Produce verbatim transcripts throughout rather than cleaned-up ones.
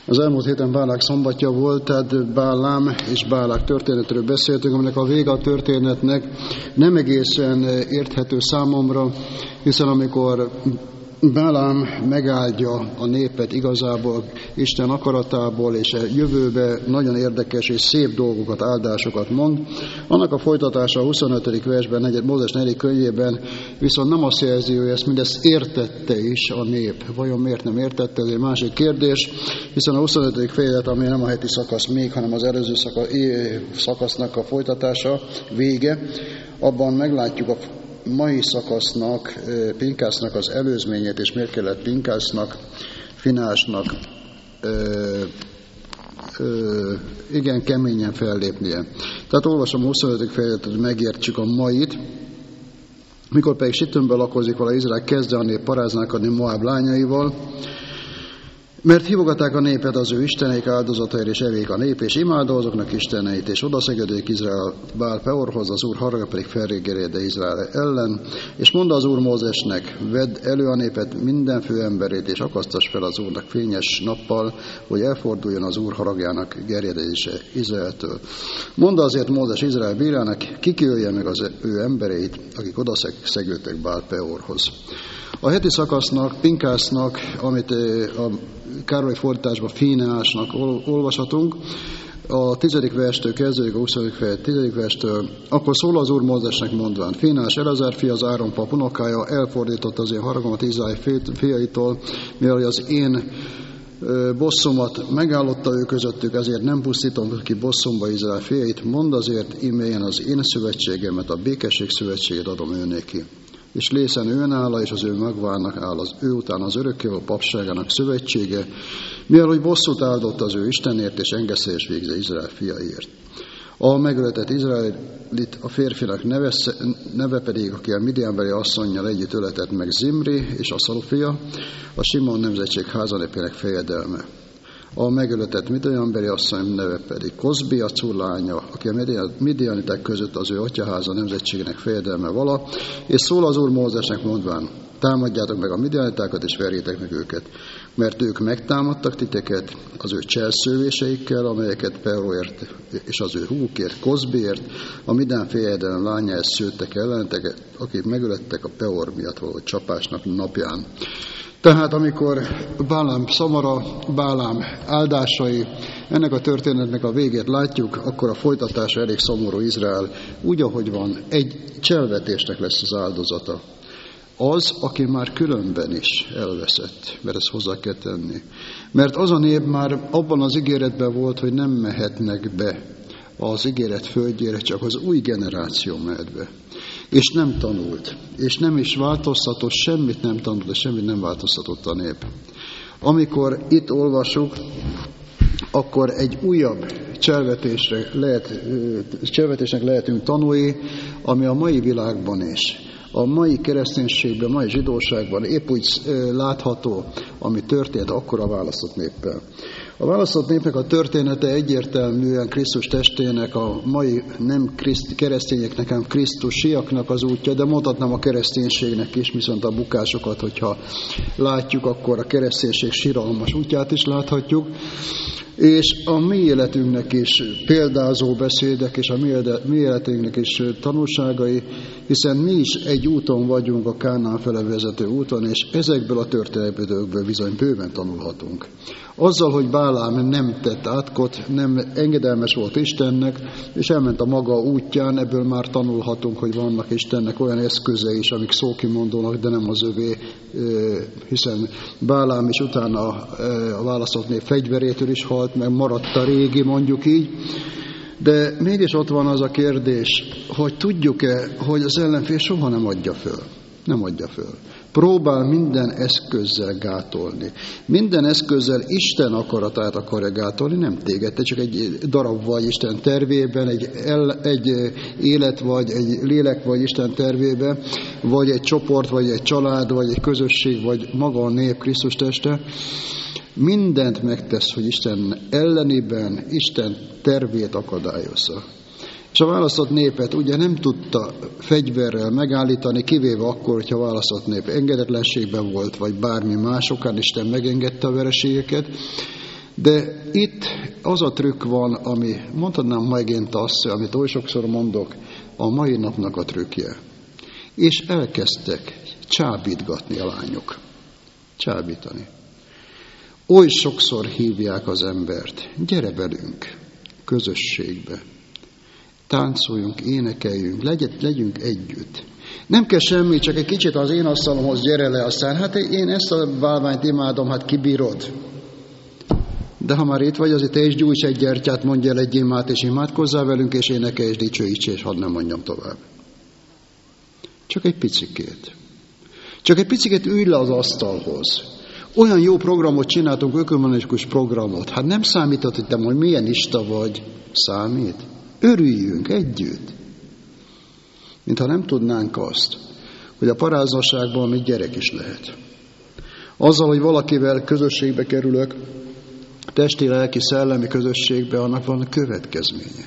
Az elmúlt héten Bálák szombatja volt, tehát Bálám és Bálák történetről beszéltünk, aminek a vége a történetnek nem egészen érthető számomra, hiszen amikor Bálám megáldja a népet igazából Isten akaratából, és a jövőbe nagyon érdekes és szép dolgokat, áldásokat mond. Annak a folytatása a huszonötödik versben, Mózes negyedik könyvében viszont nem azt jelzi, hogy ezt mindezt értette is a nép. Vajon miért nem értette? Ez egy másik kérdés, hiszen a huszonötödik fejezet, ami nem a heti szakasz még, hanem az előző szakasznak a folytatása, vége, abban meglátjuk a mai szakasznak, Pinkásznak az előzményét, és miért kellett Pinkásznak, Finásnak ö, ö, igen keményen fellépnie. Tehát olvasom a huszonötödik fejezetet, hogy megértsük a mait. Mikor pedig Sittimben lakozik vala Izrael, kezdte a nép paráználkodni Moab lányaival, mert hívogatták a népet az ő isteneik áldozataért, és evék a nép, és imádó azoknak isteneit, és odaszegedődik Izrael Bál Peorhoz, az Úr haraga pedig felrégerjede Izrael ellen, és mondta az Úr Mózesnek, vedd elő a népet minden fő emberét, és akasztass fel az Úrnak fényes nappal, hogy elforduljon az Úr haragjának gerjedése Izraeltől. Mondta azért Mózes Izrael bírának, kikölje meg az ő embereit, akik odaszegődtek Bál Peorhoz. A heti szakasznak, Pinkásznak, amit a Károly fordításban Finásnak olvashatunk, a tizedik verstől kezdődik, a huszadik fejezet tizedik verstől, akkor szól az Úr Mózesnek mondván, Finás Eleazár fia, az Áron pap unokája elfordított az én haragomat Izrael fiaitól, mivel az én bosszomat megállotta ő közöttük, ezért nem pusztítom ki bosszomba Izrael fiait, mondd azért, imelyen az én szövetségemet, a békesség szövetségét adom ő neki. És lészen ő nála, és az ő magvának áll az ő után az örökkévaló papságának szövetsége, mivel hogy bosszút áldott az ő Istenért, és engesztelés végze Izrael fiaiért. A megöletett Izraelit a férfinak neve, neve pedig, aki a Midianbeli asszonnyal együtt öletett meg, Zimri és Aszalú fia, a Simon nemzetség házanépének fejedelme. A megöletett Midianbeli asszony neve pedig Kozbi, a Cúr lánya, aki a midianitek között az ő atyaháza nemzetségének fejedelme vala, és szól az Úr Mózesnek mondván, támadjátok meg a midianitákat, és verjétek meg őket, mert ők megtámadtak titeket az ő cselszővéseikkel, amelyeket Peorért és az ő húgukért, Kozbiért, a Midian fejedelem lányáért szőttek ellenetek, akik megölettek a Peor miatt való csapásnak napján. Tehát amikor Bálám szamara, Bálám áldásai, ennek a történetnek a végét látjuk, akkor a folytatása elég szomorú. Izrael úgy, ahogy van, egy cselvetésnek lesz az áldozata. Az, aki már különben is elveszett, mert ezt hozzá kell tenni. Mert az a nép már abban az ígéretben volt, hogy nem mehetnek be az ígéret földjére, csak az új generáció mehet be. És nem tanult, és nem is változtatott, semmit nem tanult, és semmit nem változtatott a nép. Amikor itt olvasjuk, akkor egy újabb cselvetésre lehet, cselvetésnek lehetünk tanulni, ami a mai világban is, a mai kereszténységben, a mai zsidóságban épp úgy látható, ami történt akkor a választott néppel. A választott népnek a története egyértelműen Krisztus testének, a mai nem kriszt, keresztényeknek, hanem krisztusiaknak az útja, de mondhatnám a kereszténységnek is, viszont a bukásokat, hogyha látjuk, akkor a kereszténység siralmas útját is láthatjuk. És a mi életünknek is példázó beszédek, és a mi életünknek is tanulságai, hiszen mi is egy úton vagyunk, a Kánaán fele vezető úton, és ezekből a történetből bizony bőven tanulhatunk. Azzal, hogy Bálám nem tett átkot, nem engedelmes volt Istennek, és elment a maga útján, ebből már tanulhatunk, hogy vannak Istennek olyan eszközei is, amik szókimondónak, de nem az övé, hiszen Bálám is utána a választott nép fegyverétől is halt, meg maradt a régi, mondjuk így. De mégis ott van az a kérdés, hogy tudjuk-e, hogy az ellenfél soha nem adja föl. Nem adja föl. Próbál minden eszközzel gátolni. Minden eszközzel Isten akaratát akarja gátolni, nem téged, te csak egy darab vagy Isten tervében, egy, el, egy élet vagy, egy lélek vagy Isten tervében, vagy egy csoport, vagy egy család, vagy egy közösség, vagy maga a nép Krisztus teste. Mindent megtesz, hogy Isten ellenében Isten tervét akadályozza. És a választott népet ugye nem tudta fegyverrel megállítani, kivéve akkor, hogyha a választott nép engedetlenségben volt, vagy bármi másokán, Isten megengedte a vereségeket, De itt az a trükk van, ami, mondhatnám megint azt, amit oly sokszor mondok, a mai napnak a trükkje. És elkezdtek csábítgatni a lányok. Csábítani. Oly sokszor hívják az embert, gyere velünk, közösségbe. Táncoljunk, énekeljünk, legyünk együtt. Nem kell semmi, csak egy kicsit az én asztalomhoz gyere le, aztán hát én ezt a bálványt imádom, hát kibírod. De ha már itt vagy, azért te is gyújts egy gyertyát, mondj el egy imát, és imádkozzál velünk, és énekelj, és dicsőíts, és hadd nem mondjam tovább. Csak egy picikét. Csak egy picikét ülj le az asztalhoz. Olyan jó programot csináltunk, ökumenikus programot. Hát nem számított, hogy te majd milyen ista vagy. Számít. Örüljünk együtt. Mintha nem tudnánk azt, hogy a paráznaságban még gyerek is lehet. Azzal, hogy valakivel közösségbe kerülök, testi, lelki, szellemi közösségbe, annak van a következménye.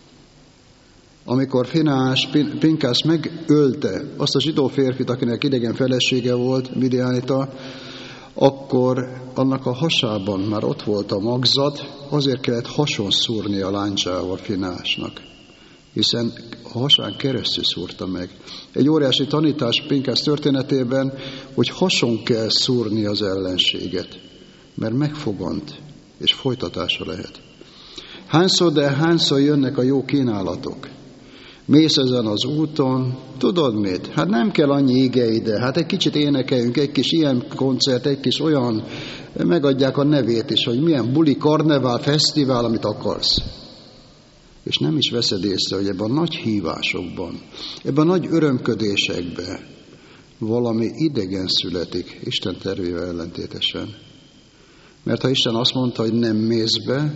Amikor Finás, Pinkász megölte azt a zsidó férfit, akinek idegen felesége volt, Midianita, akkor annak a hasában már ott volt a magzat, azért kellett hason szúrni a láncsával Finásnak, hiszen a hasán keresztül szúrta meg. Egy óriási tanítás Pinkász történetében, hogy hason kell szúrni az ellenséget, mert megfogant, és folytatása lehet. Hányszor, de hányszor jönnek a jó kínálatok? Mész ezen az úton, tudod mit? Hát nem kell annyi ige ide, hát egy kicsit énekeljünk, egy kis ilyen koncert, egy kis olyan, megadják a nevét is, hogy milyen buli, karnevál, fesztivál, amit akarsz. És nem is veszed észre, hogy ebben a nagy hívásokban, ebben a nagy örömködésekben valami idegen születik, Isten tervével ellentétesen. Mert ha Isten azt mondta, hogy nem mész be,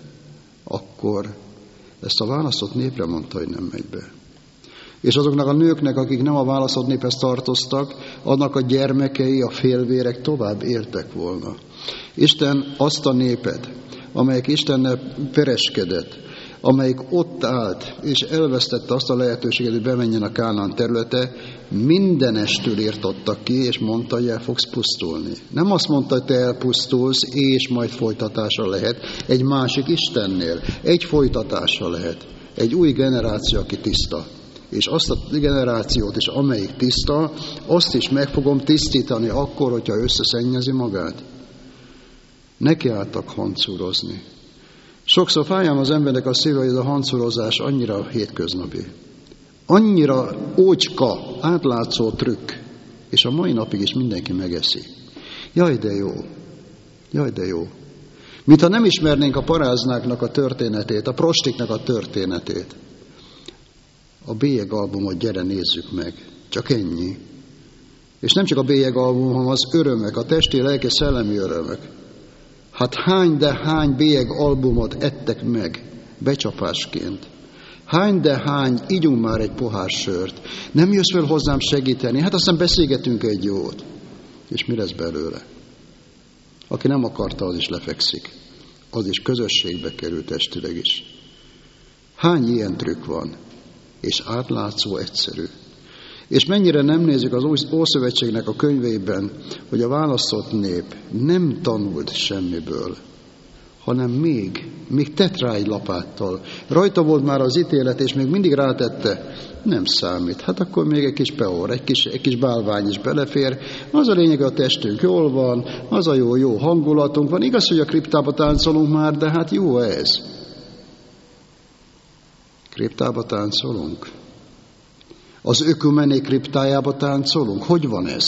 akkor ezt a választott népre mondta, hogy nem megy be. És azoknak a nőknek, akik nem a választott néphez tartoztak, annak a gyermekei, a félvérek tovább éltek volna. Isten azt a népet, amelyik Istennel pereskedett, amelyik ott állt, és elvesztette azt a lehetőséget, hogy bemenjen a Kánaán területe, mindenestől írtottak ki, és mondta, hogy el fogsz pusztulni. Nem azt mondta, hogy te elpusztulsz, és majd folytatása lehet egy másik Istennél. Egy folytatása lehet. Egy új generáció, aki tiszta. És azt a generációt is, amelyik tiszta, azt is meg fogom tisztítani akkor, hogyha összeszennyezi magát. Neki álltak hancúrozni. Sokszor fájám az embernek a szíve, hogy ez a hancurozás annyira hétköznapi. Annyira ócska, átlátszó trükk, és a mai napig is mindenki megeszi. Jaj, de jó! Jaj, de jó! Mintha nem ismernénk a paráznáknak a történetét, a prostiknak a történetét. A bélyegalbumot gyere nézzük meg. Csak ennyi. És nem csak a bélyegalbum, hanem az örömök, a testi, lelki, szellemi örömök. Hát hány, de hány bélyeg albumot ettek meg becsapásként. Hány, de hány, ígyunk már egy pohár sört. Nem jössz fel hozzám segíteni, hát aztán beszélgetünk egy jót. És mi lesz belőle? Aki nem akarta, az is lefekszik. Az is közösségbe kerül testileg is. Hány ilyen trükk van? És átlátszó, egyszerű. És mennyire nem nézzük az Ószövetségnek a könyveiben, hogy a választott nép nem tanult semmiből, hanem még, még tett rá egy lapáttal. Rajta volt már az ítélet, és még mindig rátette, nem számít. Hát akkor még egy kis peor, egy kis, egy kis bálvány is belefér. Az a lényeg, a testünk jól van, az a jó, jó hangulatunk van. Igaz, hogy a kriptába táncolunk már, de hát jó ez. Kriptába táncolunk? Az ökumené kriptájába táncolunk? Hogy van ez?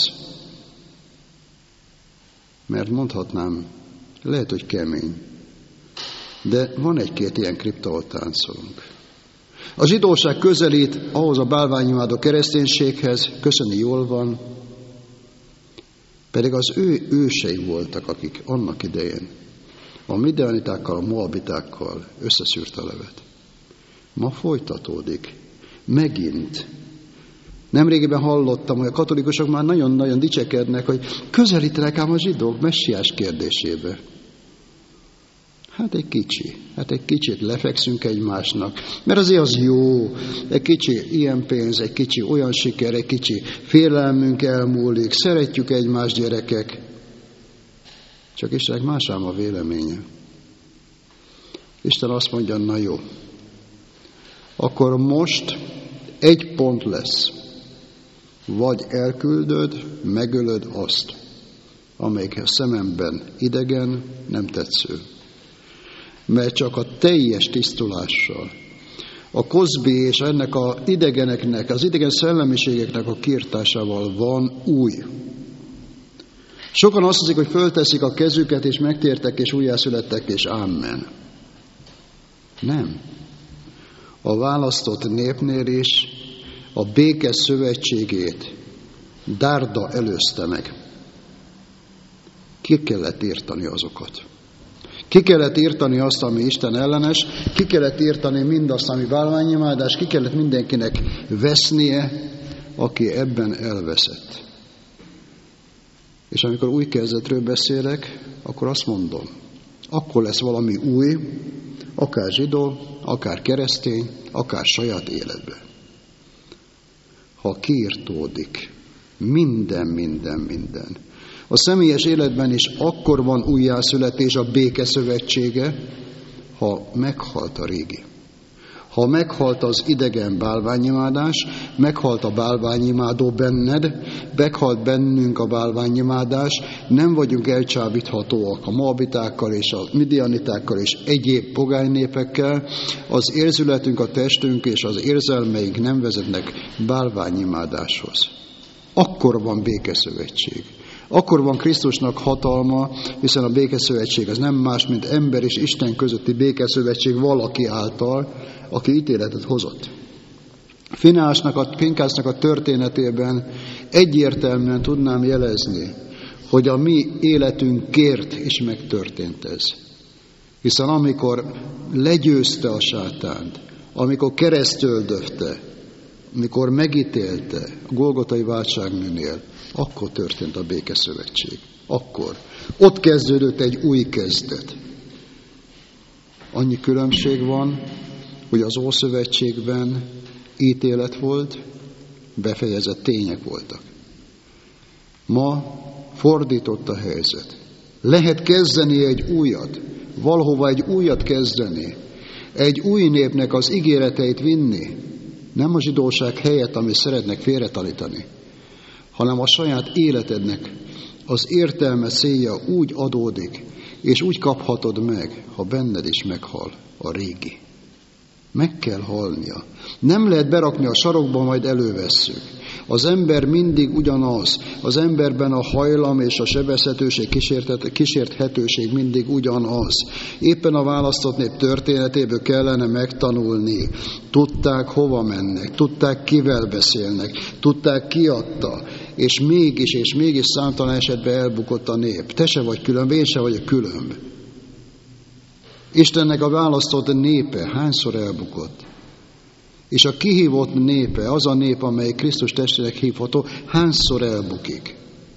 Mert mondhatnám, lehet, hogy kemény. De van egy-két ilyen kripta, ahol táncolunk. A zsidóság közelít ahhoz a bálványimádó kereszténységhez, köszöni jól van, pedig az ő ősei voltak, akik annak idején a midianitákkal, a moabitákkal összeszűrt a levet. Ma folytatódik. Megint. Nemrégiben hallottam, hogy a katolikusok már nagyon-nagyon dicsekednek, hogy közelítenek ám a zsidók messiás kérdésébe. Hát egy kicsi, hát egy kicsit lefekszünk egymásnak, mert azért az jó, egy kicsi ilyen pénz, egy kicsi olyan siker, egy kicsi félelmünk elmúlik, szeretjük egymást, gyerekek. Csak Istennek más ám a véleménye. Isten azt mondja, na jó, akkor most egy pont lesz. Vagy elküldöd, megölöd azt, amelyikhez szememben idegen, nem tetsző. Mert csak a teljes tisztulással, a kozbi és ennek az idegeneknek, az idegen szellemiségeknek a kiirtásával van új. Sokan azt hiszik, hogy fölteszik a kezüket, és megtértek, és újjászülettek, és ámen. Nem. A választott népnél is a béke szövetségét dárda előzte meg. Ki kellett írtani azokat. Ki kellett írtani azt, ami Isten ellenes, ki kellett írtani mindazt, ami bálványimádás, ki kellett mindenkinek vesznie, aki ebben elveszett. És amikor új kezdetről beszélek, akkor azt mondom, akkor lesz valami új, akár zsidó, akár keresztény, akár saját életben. Ha kiirtódik minden, minden, minden. A személyes életben is akkor van újjászületés a béke szövetsége, ha meghalt a régi. Ha meghalt az idegen bálványimádás, meghalt a bálványimádó benned, meghalt bennünk a bálványimádás, nem vagyunk elcsábíthatóak a moabitákkal és a midianitákkal és egyéb pogány népekkel, az érzületünk, a testünk és az érzelmeink nem vezetnek bálványimádáshoz. Akkor van békeszövetség. Akkor van Krisztusnak hatalma, hiszen a békeszövetség az nem más, mint ember és Isten közötti békeszövetség valaki által, aki ítéletet hozott. Finásnak a, Finkásznak a történetében egyértelműen tudnám jelezni, hogy a mi életünkért is megtörtént ez. Hiszen amikor legyőzte a sátánt, amikor keresztöldöfte, amikor megítélte a Golgotai váltságműnél, akkor történt a békeszövetség. Akkor. Ott kezdődött egy új kezdet. Annyi különbség van, hogy az Ószövetségben ítélet volt, befejezett tények voltak. Ma fordított a helyzet. Lehet kezdeni egy újat, valahova egy újat kezdeni, egy új népnek az ígéreteit vinni, nem a zsidóság helyett, amit szeretnek félretanítani, hanem a saját életednek az értelme, célja úgy adódik, és úgy kaphatod meg, ha benned is meghal a régi. Meg kell halnia. Nem lehet berakni a sarokba, majd elővesszük. Az ember mindig ugyanaz. Az emberben a hajlam és a sebezhetőség, kísérthetőség mindig ugyanaz. Éppen a választott nép történetéből kellene megtanulni. Tudták, hova mennek, tudták, kivel beszélnek, tudták, ki adta, és mégis, és mégis számtalan esetben elbukott a nép. Te se vagy különb, én se vagyok különb. Istennek a választott népe hányszor elbukott? És a kihívott népe, az a nép, amely Krisztus testének hívható, hányszor elbukik?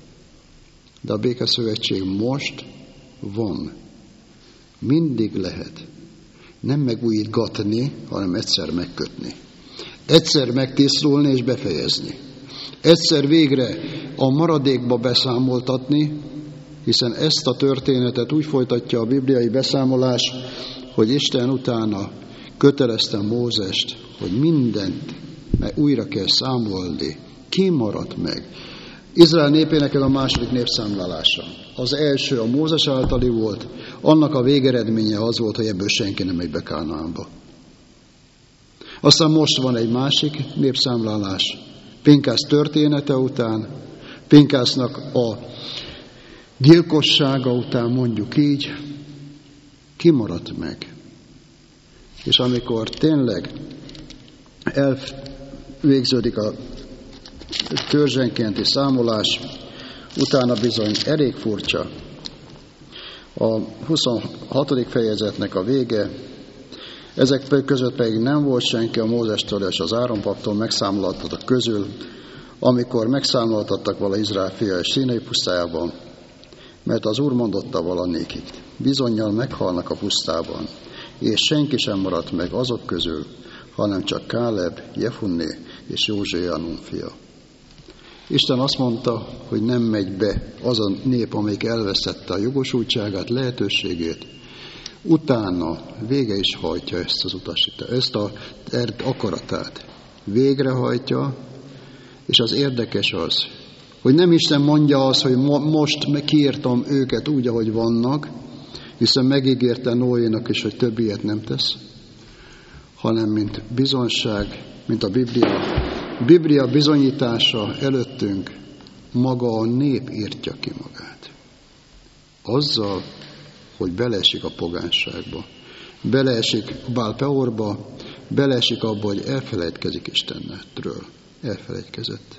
De a békeszövetség most van. Mindig lehet. Nem megújítgatni, hanem egyszer megkötni. Egyszer megtisztulni és befejezni. Egyszer végre a maradékba beszámoltatni, hiszen ezt a történetet úgy folytatja a bibliai beszámolás, hogy Isten utána kötelezte Mózest, hogy mindent újra kell számolni. Ki maradt meg? Izrael népének ez a második népszámlálása. Az első a Mózes általi volt, annak a végeredménye az volt, hogy ebből senki nem megy be Kánaánba. Aztán most van egy másik népszámlálás. Pinkász története után, Pinkásznak a gyilkossága után, mondjuk így, kimaradt meg. És amikor tényleg elvégződik a törzsenkénti számolás, utána bizony elég furcsa. A huszonhatodik fejezetnek a vége, ezek között pedig nem volt senki a Mózestől és az Áronpaptól megszámoltattak közül, amikor megszámoltattak vala Izrael fia és Színai pusztájában, mert az Úr mondotta vala nékik, bizonnyal meghalnak a pusztában, és senki sem maradt meg azok közül, hanem csak Káleb, Jefunné és Józsué Nun fia. Isten azt mondta, hogy nem megy be az a nép, amelyik elvesztette a jogosultságát, lehetőségét, Utána vége is hajtja ezt az utasítást, ezt a terv akaratát. Végrehajtja, és az érdekes az, hogy nem Isten mondja azt, hogy mo- most kiírtam őket úgy, ahogy vannak, hiszen megígérte Noénak is, hogy több ilyet nem tesz, hanem mint bizonság, mint a Biblia. Biblia bizonyítása előttünk, maga a nép írtja ki magát. Azzal, hogy beleesik a pogánságba, beleesik Bál Peorba, beleesik abba, hogy elfelejtkezik Istenről. Elfelejtkezett.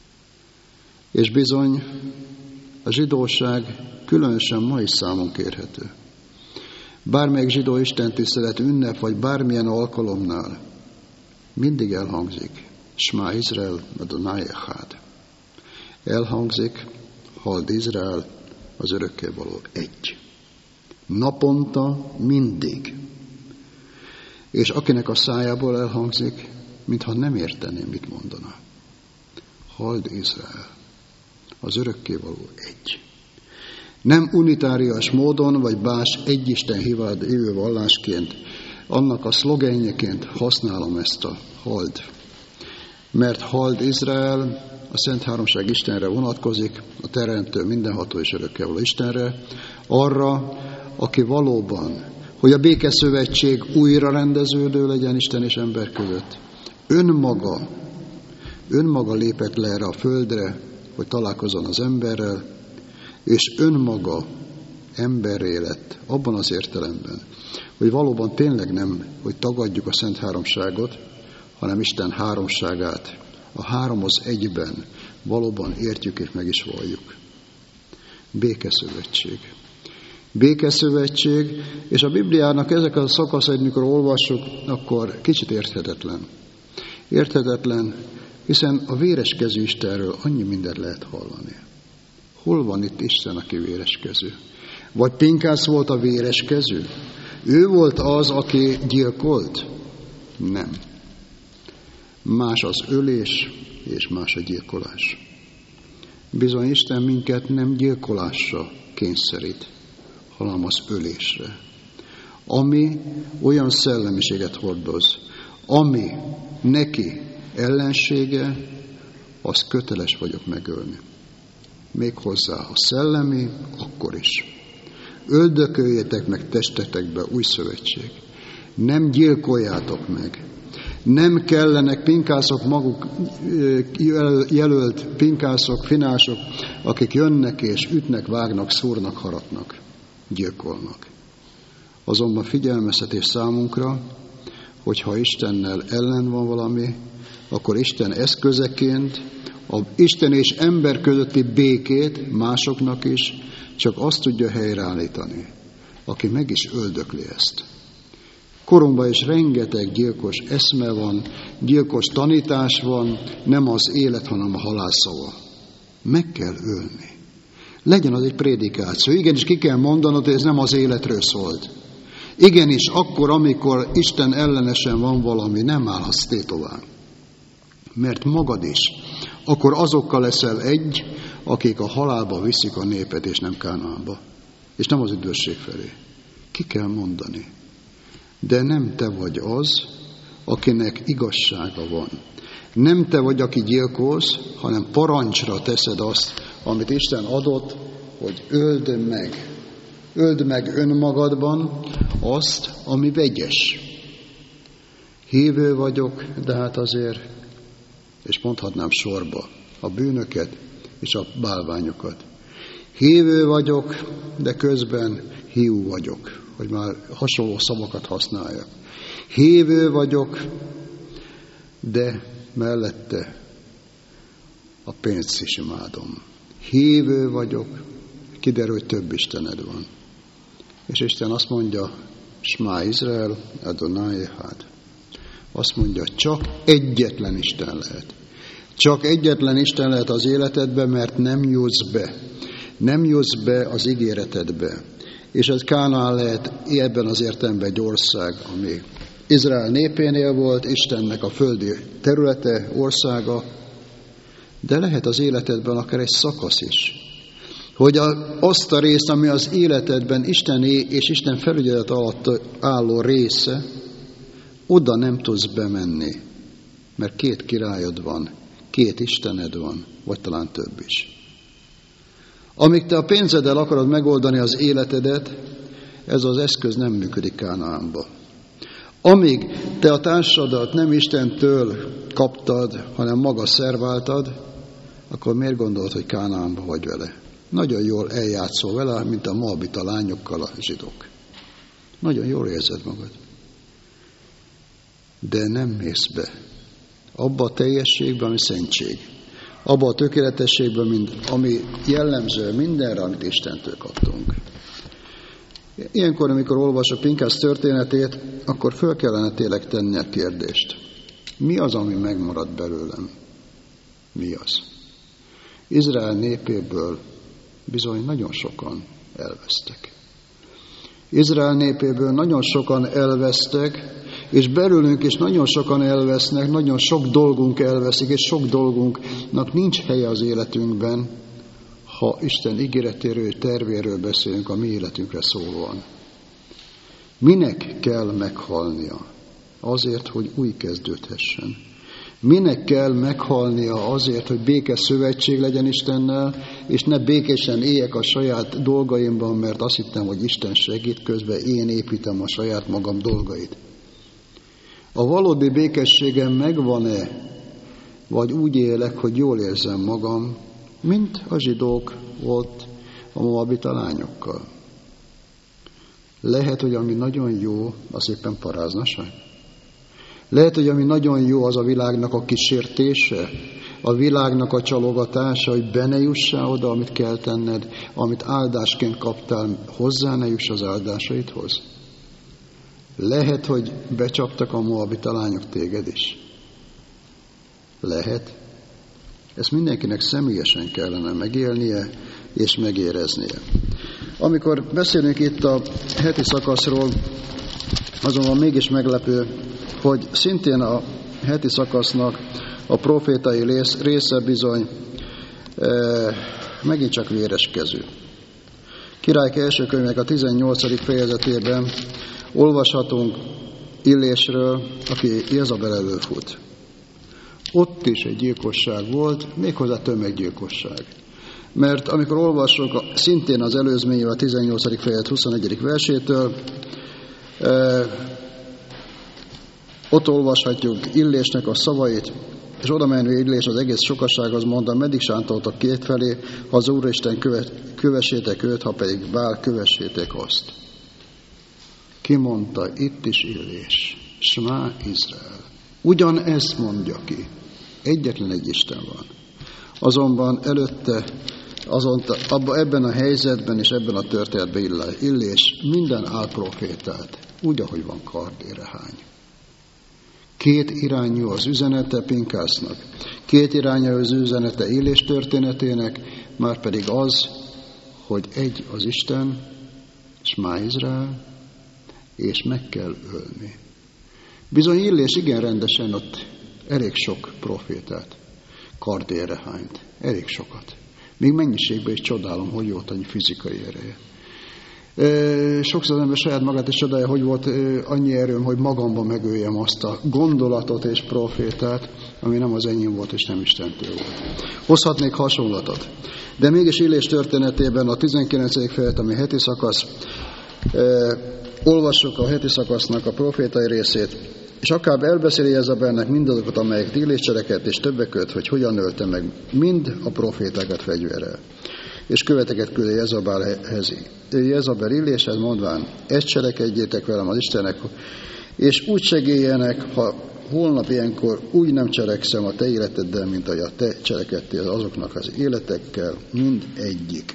És bizony a zsidóság különösen ma is számon kérhető. Bármelyik zsidó istentisztelet, ünnep, vagy bármilyen alkalomnál mindig elhangzik Smá Izrael, Adonai Echad. Elhangzik, halld Izrael, az örökkévaló egy. Naponta mindig. És akinek a szájából elhangzik, mintha nem értené, mit mondana. Halld Izrael, az örökkévaló egy. Nem unitárias módon, vagy más egyisten hívád élő vallásként, annak a szlogenjeként használom ezt a halld. Mert halld Izrael a Szent Háromság Istenre vonatkozik, a Teremtő, mindenható és örökkévaló Istenre, arra, aki valóban, hogy a békeszövetség újra rendeződő legyen Isten és ember között. Önmaga, önmaga lépett le erre a földre, hogy találkozzon az emberrel, és önmaga emberré lett abban az értelemben, hogy valóban tényleg nem, hogy tagadjuk a Szent Háromságot, hanem Isten háromságát, a három az egyben valóban értjük és meg is valljuk. Békeszövetség. Békeszövetség, és a Bibliának ezek a szakaszait, mikor olvassuk, akkor kicsit érthetetlen. Érthetetlen, hiszen a véreskezű Istenről annyi mindent lehet hallani. Hol van itt Isten, aki véreskező? Vagy Pinkász volt a véreskező? Ő volt az, aki gyilkolt? Nem. Más az ölés, és más a gyilkolás. Bizony Isten minket nem gyilkolásra kényszerít, hanem az ölésre. Ami olyan szellemiséget hordoz, ami neki ellensége, azt köteles vagyok megölni. Méghozzá a szellemi, akkor is. Öldököljetek meg testetekbe, új szövetség. Nem gyilkoljátok meg. Nem kellenek pinkászok, maguk jelölt pinkászok, finások, akik jönnek és ütnek, vágnak, szúrnak, haratnak, gyilkolnak. Azonban figyelmeztetés számunkra, hogyha Istennel ellen van valami, akkor Isten eszközeként a Isten és ember közötti békét másoknak is csak azt tudja helyreállítani, aki meg is öldökli ezt. Korunkban is rengeteg gyilkos eszme van, gyilkos tanítás van, nem az élet, hanem a halál szava. Meg kell ölni. Legyen az egy prédikáció. Igenis ki kell mondanod, hogy ez nem az életről szólt. Igenis, akkor, amikor Isten ellenesen van valami, nem állhatsz tétován. Mert magad is. Akkor azokkal leszel egy, akik a halálba viszik a népet, és nem Kánaánba. És nem az üdvösség felé. Ki kell mondani. De nem te vagy az, akinek igazsága van. Nem te vagy, aki gyilkolsz, hanem parancsra teszed azt, amit Isten adott, hogy öld meg. Öld meg önmagadban azt, ami vegyes. Hívő vagyok, de hát azért, és mondhatnám sorba, a bűnöket és a bálványokat. Hívő vagyok, de közben hiú vagyok, hogy már hasonló szavakat használjak. Hívő vagyok, de mellette a pénzt is imádom. Hívő vagyok, kiderül, hogy több istened van. És Isten azt mondja, Smá Izrael, Adonai Echad. Azt mondja, csak egyetlen Isten lehet. Csak egyetlen Isten lehet az életedben, mert nem jutsz be. Nem jutsz be az ígéretedbe. És ez Kánaán lehet ebben az értelemben egy ország, ami Izrael népénél volt, Istennek a földi területe, országa, de lehet az életedben akár egy szakasz is, hogy a, azt a részt, ami az életedben Istené és Isten felügyelet alatt álló része, oda nem tudsz bemenni, mert két királyod van, két Istened van, vagy talán több is. Amíg te a pénzeddel akarod megoldani az életedet, ez az eszköz nem működik Kánaánba. Amíg te a társadat nem Istentől kaptad, hanem maga szerváltad, akkor miért gondolod, hogy Kánaánba vagy vele? Nagyon jól eljátszol vele, mint a moabita lányokkal a zsidók. Nagyon jól érzed magad. De nem mész be. Abba a teljességben, ami szentség. Abba a tökéletességben, mint, ami jellemző mindenre, amit Istentől kaptunk. Ilyenkor, amikor olvasok Pinkász történetét, akkor föl kellene tényleg tenni a kérdést. Mi az, ami megmarad belőlem? Mi az? Izrael népéből bizony nagyon sokan elvesztek. Izrael népéből nagyon sokan elvesztek, és belőlünk is nagyon sokan elvesznek, nagyon sok dolgunk elveszik, és sok dolgunknak nincs helye az életünkben, ha Isten ígéretéről, tervéről beszélünk a mi életünkre szólóan. Minek kell meghalnia? Azért, hogy új kezdődhessen. Minek kell meghalnia? Azért, hogy békés szövetség legyen Istennel, és ne békésen éljek a saját dolgaimban, mert azt hittem, hogy Isten segít, közben én építem a saját magam dolgait. A valódi békességem megvan-e, vagy úgy élek, hogy jól érzem magam, mint a zsidók volt a moabita lányokkal. Lehet, hogy ami nagyon jó, az éppen paráznaság. Lehet, hogy ami nagyon jó, az a világnak a kísértése, a világnak a csalogatása, hogy be ne jussál oda, amit kell tenned, amit áldásként kaptál, hozzá ne juss az áldásaidhoz. Lehet, hogy becsaptak a moabita lányok téged is. Lehet. Ezt mindenkinek személyesen kellene megélnie és megéreznie. Amikor beszélünk itt a heti szakaszról, azonban mégis meglepő, hogy szintén a heti szakasznak a profétai része bizony e, megint csak véreskező. Királyok első könyvének a tizennyolcadik fejezetében olvashatunk Illésről, aki Jezabel elől fut. Ott is egy gyilkosság volt, méghozzá tömeggyilkosság. Mert amikor olvassuk szintén az előzményről a tizennyolcadik fejezet huszonegyedik versétől, eh, ott olvashatjuk Illésnek a szavait, és oda menő Illés az egész sokasághoz mondta, meddig sántoltak kétfelé, ha az Úristen köve, kövessétek őt, ha pedig Bál, kövessétek azt. Ki mondta itt is Illés? Smá Izrael. Ugyanezt mondja ki. Egyetlen egy Isten van. Azonban előtte, azon, abba, ebben a helyzetben és ebben a történetben Illés minden álprofétát, úgy, ahogy van kardére hány. Két irányú az üzenete Pinkásznak, két irányú az üzenete Illés történetének, már pedig az, hogy egy az Isten, Smá Izrael, és meg kell ölni. Bizony Illés igen rendesen ott elég sok profétát, kardére hányt, elég sokat. Még mennyiségben is csodálom, hogy volt annyi fizikai ereje. E, sokszor az ember saját magát is csodálja, hogy volt e, annyi erőm, hogy magamban megöljem azt a gondolatot és profétát, ami nem az enyém volt és nem Istentől volt. Hozhatnék hasonlatot. De mégis Illés történetében a tizenkilencedik fejezet, ami heti szakasz, e, olvassuk a heti szakasznak a profétai részét, és akár elbeszéli Jezabelnek mindazokat, amelyek Illés cselekedt, és többek között, hogy hogyan ölte meg mind a profétákat fegyverrel. És követeket küldte Jezabelhez. Jezabel Illéshez mondván, ezt cselekedjétek velem az Istenek, és úgy segéljenek, ha holnap ilyenkor úgy nem cselekszem a te életeddel, mint ahogy a te cselekedtél azoknak az életekkel, mind egyik.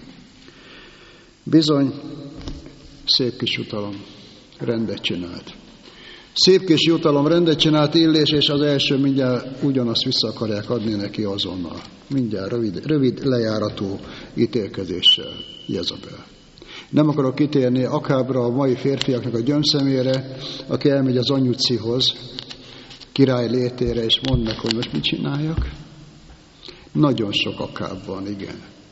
Bizony, szép kis jutalom, rendet csinált. Szép kis jutalom, rendet csinált Illés, és az első mindjárt ugyanazt vissza akarják adni neki azonnal. Mindjárt rövid, rövid lejáratú ítélkezéssel Jezabel. Nem akarok kitérni Akábra, a mai férfiaknak a gyöngyszemére, aki elmegy az anyucihoz, király létére, és mond meg, hogy most mit csináljak. Nagyon sok Akáb van, igen.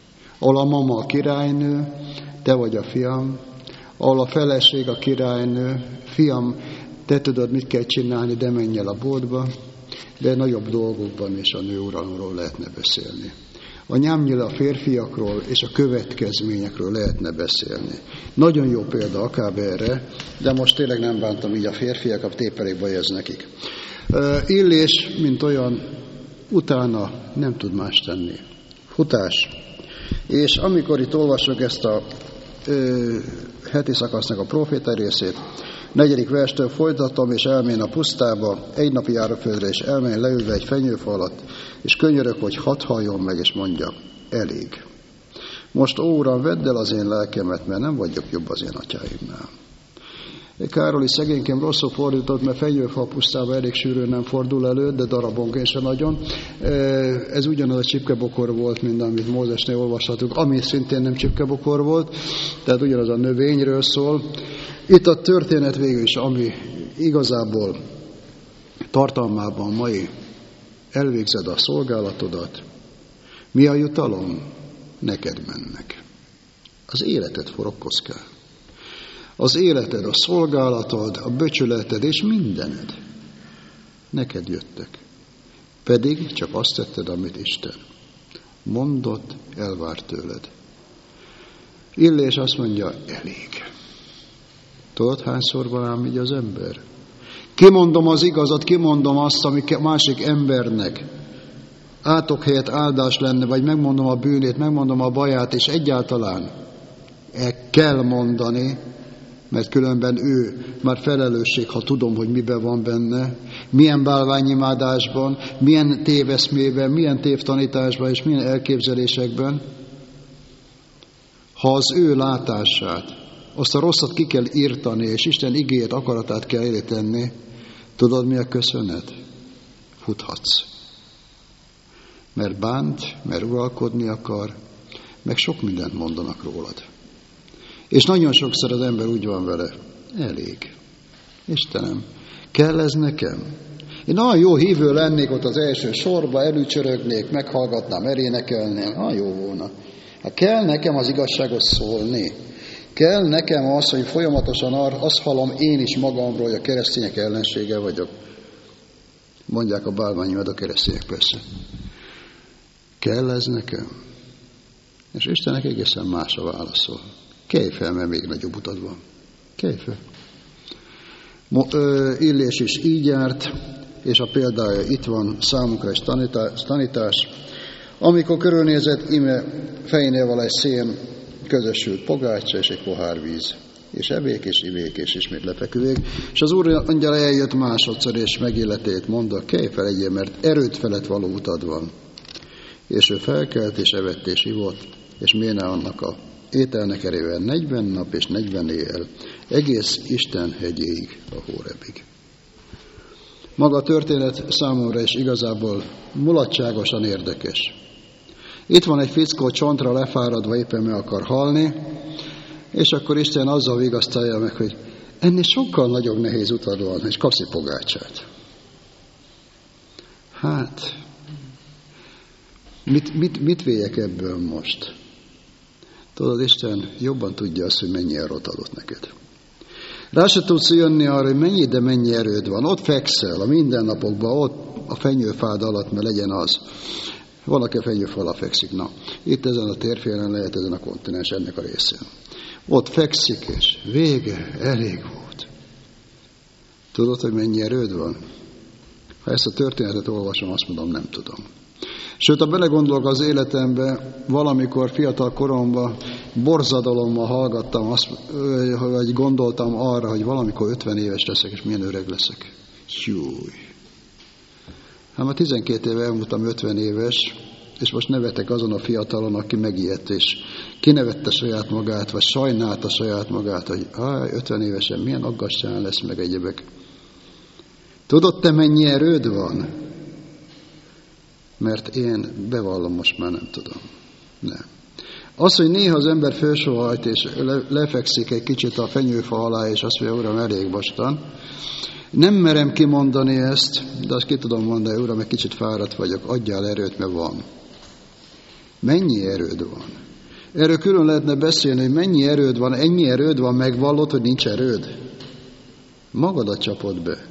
ahol a mama a királynő, te vagy a fiam, ahol a feleség a királynő, fiam, te tudod, mit kell csinálni, de menj el a boltba, de nagyobb dolgokban is a nő uralomról lehetne beszélni. A nyámnyila a férfiakról és a következményekről lehetne beszélni. Nagyon jó példa akár erre, de most tényleg nem bántam így a férfiakat, épp elég baj ez nekik. Uh, Illés, mint olyan, utána nem tud más tenni. Futás. És amikor itt olvasok ezt a uh, heti szakasznak a proféta részét, negyedik verstől folytatom, és elmén a pusztába, egy napi járóföldre, és elmén leülve egy fenyőfa alatt, és könyörök, hogy hadd halljon meg, és mondja, elég. Most, ó Uram, vedd el az én lelkemet, mert nem vagyok jobb az én atyáimnál. Károli szegényként rosszul fordított, mert fenyőfa a pusztába elég sűrűn nem fordul elő, de darabonként sem nagyon. Ez ugyanaz a csipkebokor volt, mint amit Mózesnél olvashatunk, ami szintén nem csipkebokor volt, tehát ugyanaz a növényről szól. Itt a történet végül is, ami igazából tartalmában mai elvégzed a szolgálatodat, mi a jutalom? Neked mennek. Az életed forog kockán. Az életed, a szolgálatod, a becsületed és mindened neked jöttek. Pedig csak azt tetted, amit Isten mondott, elvárt tőled. Illés azt mondja, elég. Tudod, hányszor van ám így az ember? Kimondom az igazat, kimondom azt, ami másik embernek átok helyett áldás lenne, vagy megmondom a bűnét, megmondom a baját, és egyáltalán el kell mondani, mert különben ő már felelősség, ha tudom, hogy miben van benne, milyen bálványimádásban, milyen téveszmében, milyen tévtanításban és milyen elképzelésekben, ha az ő látását, azt a rosszat ki kell írtani, és Isten igéjét, akaratát kell elé tenni, tudod, mi a köszönet? Futhatsz. Mert bánt, mert uralkodni akar, meg sok mindent mondanak rólad. És nagyon sokszor az ember úgy van vele, elég. Istenem, kell ez nekem? Én olyan jó hívő lennék ott az első sorba, előcsörögnék, meghallgatnám, elénekelném, olyan jó volna. Hát kell nekem az igazságot szólni. Kell nekem az, hogy folyamatosan azt hallom én is magamról, hogy a keresztények ellensége vagyok. Mondják a bálványimat a keresztények persze. Kell ez nekem? És Istennek egészen más a válaszol. Kelj fel, mert még nagyobb utad van. Kelj fel. Illés is így járt, és a példája itt van számunkra egy tanítás. Amikor körülnézett, ime fejénél vala egy szén, közösült pogácsa és egy pohár víz. És evék és ivék és ismét lefeküvék. És az Úr angyala eljött másodszor, és megilletét mondta, kelj fel egyél, mert erőd felett való utad van. És ő felkelt, és evett, és ivott, és méne annak a ételnek erően negyven nap és negyven éjjel, egész Isten hegyéig, a Hórebig. Maga a történet számomra is igazából mulatságosan érdekes. Itt van egy fickó csontra lefáradva, éppen meg akar halni, és akkor Isten azzal vigasztalja meg, hogy ennél sokkal nagyobb nehéz utad van, és kapsz egy pogácsát. Hát, mit, mit, mit véljek ebből most? Tudod, Isten jobban tudja azt, hogy mennyi erőt adott neked. Rá se tudsz jönni arra, hogy mennyi, de mennyi erőd van. Ott fekszel a mindennapokban, ott a fenyőfád alatt, mert legyen az. Valaki a fenyőfa alá fekszik. Na, itt ezen a térfélen lehet, ezen a kontinens, ennek a részén. Ott fekszik, és vége, elég volt. Tudod, hogy mennyi erőd van? Ha ezt a történetet olvasom, azt mondom, nem tudom. Sőt, ha belegondolok az életembe, valamikor fiatal koromban borzadalommal hallgattam, azt, vagy gondoltam arra, hogy valamikor ötven éves leszek, és milyen öreg leszek. Júj! Hát már tizenkét éve elmúltam ötven éves, és most nevetek azon a fiatalon, aki megijedt, és kinevette saját magát, vagy sajnálta saját magát, hogy áj, ötven évesen milyen aggastyán lesz meg egyebek. Tudod te, mennyi erőd van? Mert én bevallom, most már nem tudom. Nem. Az, hogy néha az ember felsóhajt, és le, lefekszik egy kicsit a fenyőfa alá, és azt mondja, Uram, elég vastan. Nem merem kimondani ezt, de azt ki tudom mondani, Uram, egy kicsit fáradt vagyok, adjál erőt, mert van. Mennyi erőd van? Erről külön lehetne beszélni, hogy mennyi erőd van, ennyi erőd van, megvallod, hogy nincs erőd. Magadat csapod be.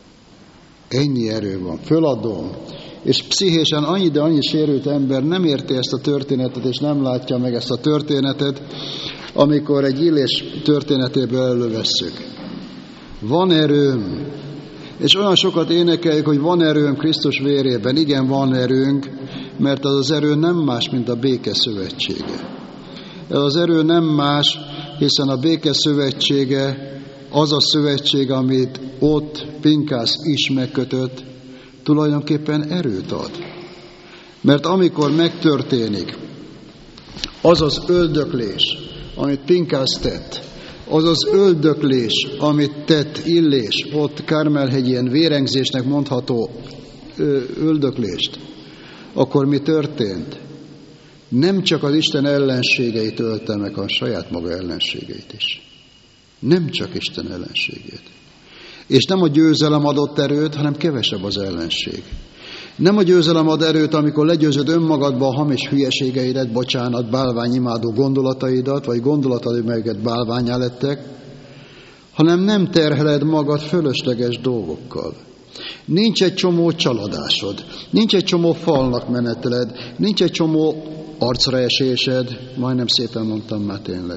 Ennyi erő van, föladom. És pszichésen annyi, de annyi sérült ember nem érti ezt a történetet, és nem látja meg ezt a történetet, amikor egy Illés történetéből elővesszük. Van erőm, és olyan sokat énekeljük, hogy van erőm Krisztus vérében. Igen, van erőnk, mert az az erő nem más, mint a béke szövetsége. Ez az erő nem más, hiszen a béke szövetsége az a szövetség, amit ott Pinkász is megkötött, tulajdonképpen erőt ad. Mert amikor megtörténik az az öldöklés, amit Pinkász tett, az az öldöklés, amit tett Illés, ott Kármel-hegyén vérengzésnek mondható öldöklést, akkor mi történt? Nem csak az Isten ellenségeit ölte meg, hanem saját maga ellenségeit is. Nem csak Isten ellenségét. És nem a győzelem adott erőt, hanem kevesebb az ellenség. Nem a győzelem ad erőt, amikor legyőzöd önmagadba a hamis hülyeségeidet, bocsánat, bálványimádó gondolataidat, vagy gondolataid melyiket bálványá lettek, hanem nem terheled magad fölösleges dolgokkal. Nincs egy csomó csalódásod, nincs egy csomó falnak meneteled, nincs egy csomó arcra esésed, majdnem szépen mondtam már tényleg.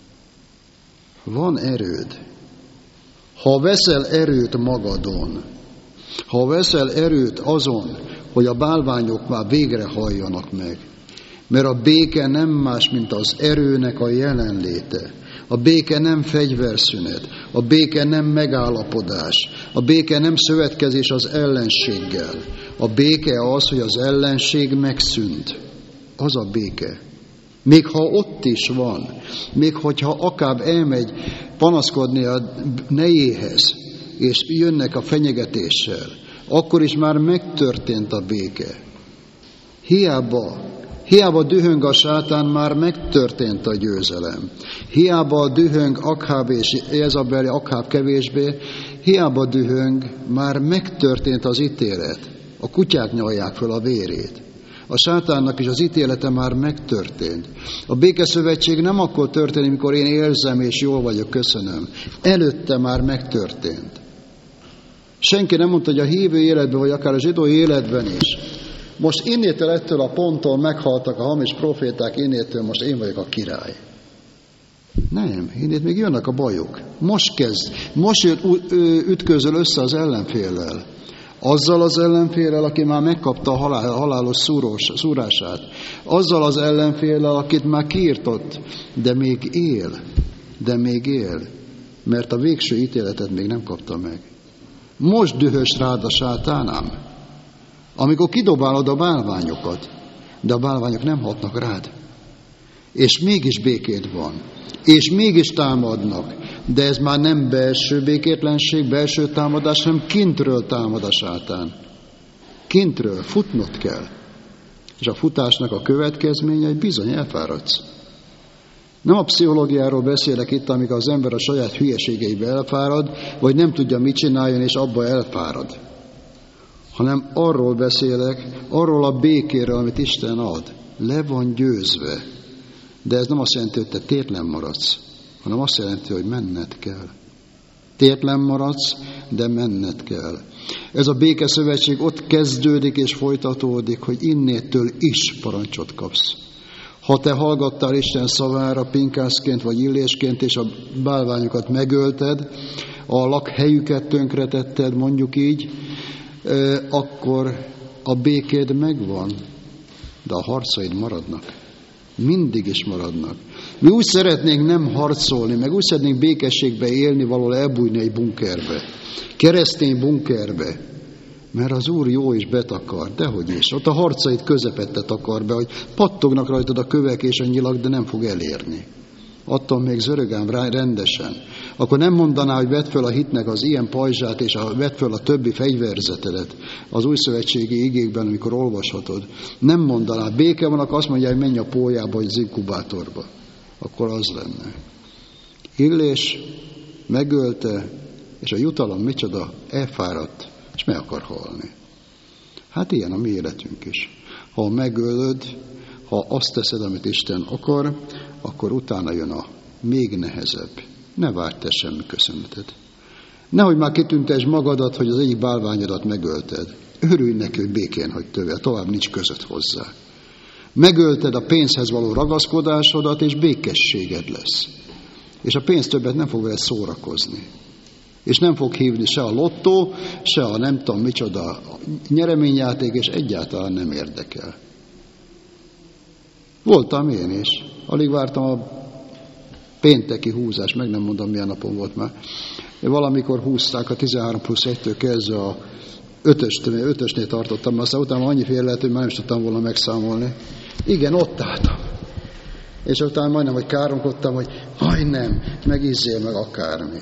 Van erőd. Ha veszel erőt magadon, ha veszel erőt azon, hogy a bálványok már végre halljanak meg, mert a béke nem más, mint az erőnek a jelenléte. A béke nem fegyverszünet, a béke nem megállapodás, a béke nem szövetkezés az ellenséggel. A béke az, hogy az ellenség megszűnt. Az a béke. Még ha ott is van, még hogyha Akáb elmegy panaszkodni a nejéhez, és jönnek a fenyegetéssel, akkor is már megtörtént a béke. Hiába, hiába dühöng a sátán, már megtörtént a győzelem. Hiába dühöng Akáb és Jezabel, Akáb kevésbé, hiába dühöng, már megtörtént az ítélet. A kutyák nyalják föl a vérét. A sátánnak is az ítélete már megtörtént. A békeszövetség nem akkor történik, amikor én érzem és jól vagyok, köszönöm. Előtte már megtörtént. Senki nem mondta, hogy a hívő életben, vagy akár a zsidó életben is. Most innétől ettől a ponttól meghaltak a hamis proféták, innétől most én vagyok a király. Nem, innét még jönnek a bajok. Most kezd, most jön, ütközöl össze az ellenféllel. Azzal az ellenféllel, aki már megkapta a halál, halálos szúrós, szúrását. Azzal az ellenféllel, akit már kiirtott, de még él. De még él. Mert a végső ítéletet még nem kapta meg. Most dühös rád a sátánám, amikor kidobálod a bálványokat, de a bálványok nem hatnak rád. És mégis békéd van. És mégis támadnak. De ez már nem belső békétlenség, belső támadás, hanem kintről támad a sátán. Kintről, futnod kell. És a futásnak a következménye, hogy bizony elfáradsz. Nem a pszichológiáról beszélek itt, amikor az ember a saját hülyeségeibe elfárad, vagy nem tudja, mit csináljon, és abba elfárad. Hanem arról beszélek, arról a békéről, amit Isten ad. Le van győzve. De ez nem azt jelenti, hogy te tétlen maradsz, hanem azt jelenti, hogy menned kell. Tétlen maradsz, de menned kell. Ez a békeszövetség ott kezdődik és folytatódik, hogy innétől is parancsot kapsz. Ha te hallgattál Isten szavára Pinkászként vagy Illésként, és a bálványokat megölted, a lakhelyüket tönkretetted, mondjuk így, akkor a békéd megvan, de a harcaid maradnak. Mindig is maradnak. Mi úgy szeretnénk nem harcolni, meg úgy szeretnénk békességbe élni, valahol elbújni egy bunkerbe. Keresztény bunkerbe. Mert az Úr jó és betakar, dehogy is. Ott a harcait közepette takar be, hogy pattognak rajtad a kövek és a nyilak, de nem fog elérni. Attól még zörögám rá rendesen. Akkor nem mondaná, hogy vedd föl a hitnek az ilyen pajzsát, és a, vedd föl a többi fegyverzetedet az újszövetségi igékben, amikor olvashatod. Nem mondaná, béke van, akkor azt mondja, hogy menj a pólyába, vagy az inkubátorba. Akkor az lenne. Illés megölte, és a jutalom micsoda? Elfáradt, és meg akar halni. Hát ilyen a mi életünk is. Ha megölöd, ha azt teszed, amit Isten akar, akkor utána jön a még nehezebb. Ne várj te semmi köszönetet. Nehogy már kitüntesd magadat, hogy az egyik bálványodat megölted. Örülj neki, hogy békén hagy tőle, tovább nincs között hozzá. Megölted a pénzhez való ragaszkodásodat, és békességed lesz. És a pénz többet nem fog veled szórakozni. És nem fog hívni se a lottó, se a nem tudom micsoda nyereményjáték, és egyáltalán nem érdekel. Voltam én is. Alig vártam a pénteki húzás, meg nem mondom, milyen napon volt már. Valamikor húzták a tizenhárom plusz egytől kezdve a ötöstől, ötösnél tartottam, aztán utána annyi fél lehet, hogy már nem is tudtam volna megszámolni. Igen, ott álltam. És utána majdnem, hogy káromkodtam, hogy majdnem, meg izzél meg akármi.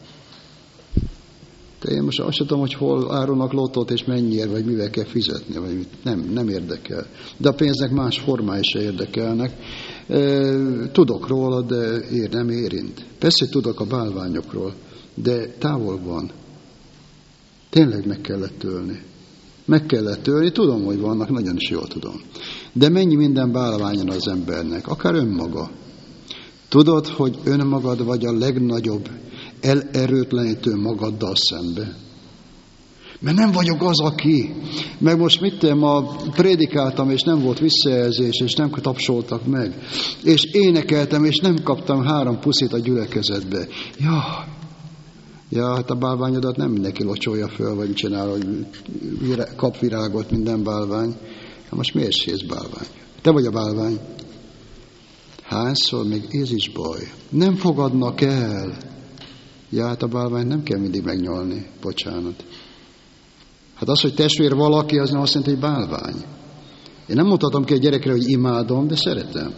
De én most azt tudom, hogy hol árulnak lottót, és mennyiért, vagy mivel kell fizetni, vagy mit. Nem, nem érdekel. De a pénznek más formái se érdekelnek. Tudok róla, de ér, nem érint. Persze, hogy tudok a bálványokról, de távol van. Tényleg meg kellett tölni. Meg kellett tölni, tudom, hogy vannak, nagyon is jól tudom. De mennyi minden bálványon az embernek, akár önmaga. Tudod, hogy önmagad vagy a legnagyobb elerőtlenítő magaddal szembe. Mert nem vagyok az, aki. Meg most mit tudom, ma prédikáltam, és nem volt visszajelzés, és nem tapsoltak meg. És énekeltem, és nem kaptam három puszit a gyülekezetbe. Ja, ja, hát a bálványodat nem mindenki locsolja föl, vagy csinál, hogy kap virágot minden bálvány. Hát most miért sész bálvány? Te vagy a bálvány. Hányszor még ez is baj. Nem fogadnak el. Ja, hát a bálványt nem kell mindig megnyolni. Bocsánat. Hát az, hogy testvér valaki, az nem azt jelenti, hogy bálvány. Én nem mondhatom ki a gyerekre, hogy imádom, de szeretem.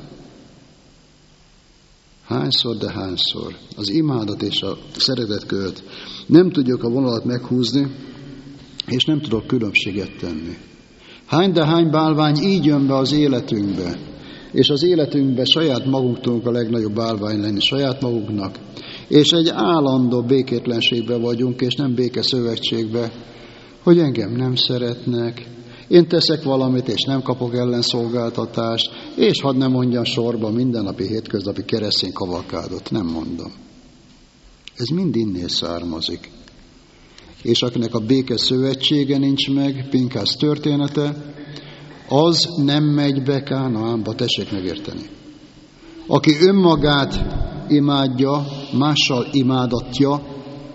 Hányszor, de hányszor. Az imádat és a szeretet között nem tudjuk a vonalat meghúzni, és nem tudok különbséget tenni. Hány, de hány bálvány így jön be az életünkbe, és az életünkbe saját magunk tudunk a legnagyobb bálvány lenni, saját magunknak, és egy állandó békétlenségbe vagyunk, és nem békeszövetségbe, hogy engem nem szeretnek, én teszek valamit, és nem kapok ellenszolgáltatást, és hadd ne mondjam sorba mindennapi, hétköznapi keresztény kavalkádot, nem mondom. Ez mind innél származik. És akinek a béke szövetsége nincs meg, Pinkász története, az nem megy be Kánaánba, tessék megérteni. Aki önmagát imádja, mással imádatja,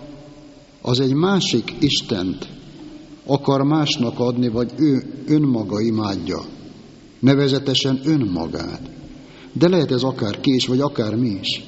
az egy másik Istent akar másnak adni, vagy ő önmaga imádja. Nevezetesen önmagát. De lehet ez akár ki is, vagy akár mi is.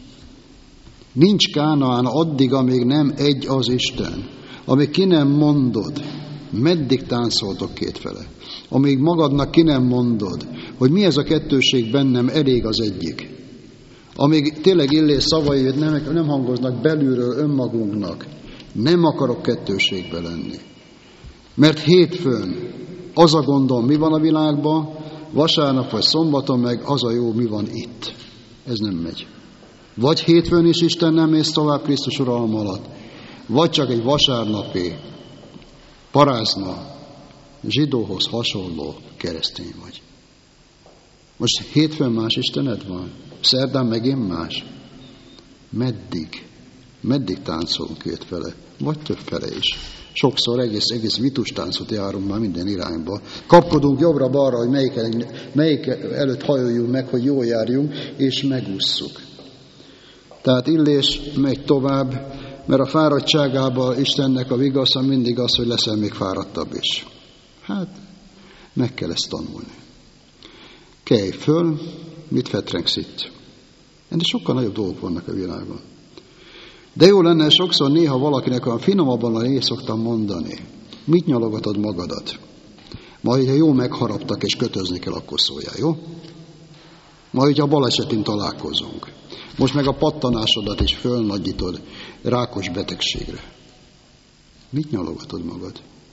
Nincs Kánaán addig, amíg nem egy az Isten. Amíg ki nem mondod, meddig táncoltok kétfele. Amíg magadnak ki nem mondod, hogy mi ez a kettőség bennem, elég az egyik. Amíg tényleg Illés szavai nem, nem hangoznak belülről önmagunknak, nem akarok kettőségbe lenni. Mert hétfőn az a gondom, mi van a világban, vasárnap vagy szombaton meg az a jó, mi van itt. Ez nem megy. Vagy hétfőn is Isten nem mész tovább Krisztus uralma alatt, vagy csak egy vasárnapi parázna, zsidóhoz hasonló keresztény vagy. Most hétfőn más Istened van? Szerdán megint más? Meddig? Meddig táncolunk kétfele? Vagy többfele is? Sokszor egész, egész vitustáncot járunk már minden irányba. Kapkodunk jobbra-balra, hogy melyik, melyik előtt hajoljunk meg, hogy jól járjunk, és megússzuk. Tehát Illés megy tovább, mert a fáradtságában Istennek a vigasza mindig az, hogy leszel még fáradtabb is. Hát, meg kell ezt tanulni. Kelj föl, mit fetrengsz itt? Ennél sokkal nagyobb dolgok vannak a világon. De jó lenne sokszor néha valakinek olyan finomabban, a én szoktam mondani. Mit nyalogatod magadat? Majd, ha jó megharaptak és kötözni kell, akkor szóljál, jó? Majd, hogyha balesetén találkozunk. Most meg a pattanásodat is fölnagyítod rákos betegségre. Mit nyalogatod magad?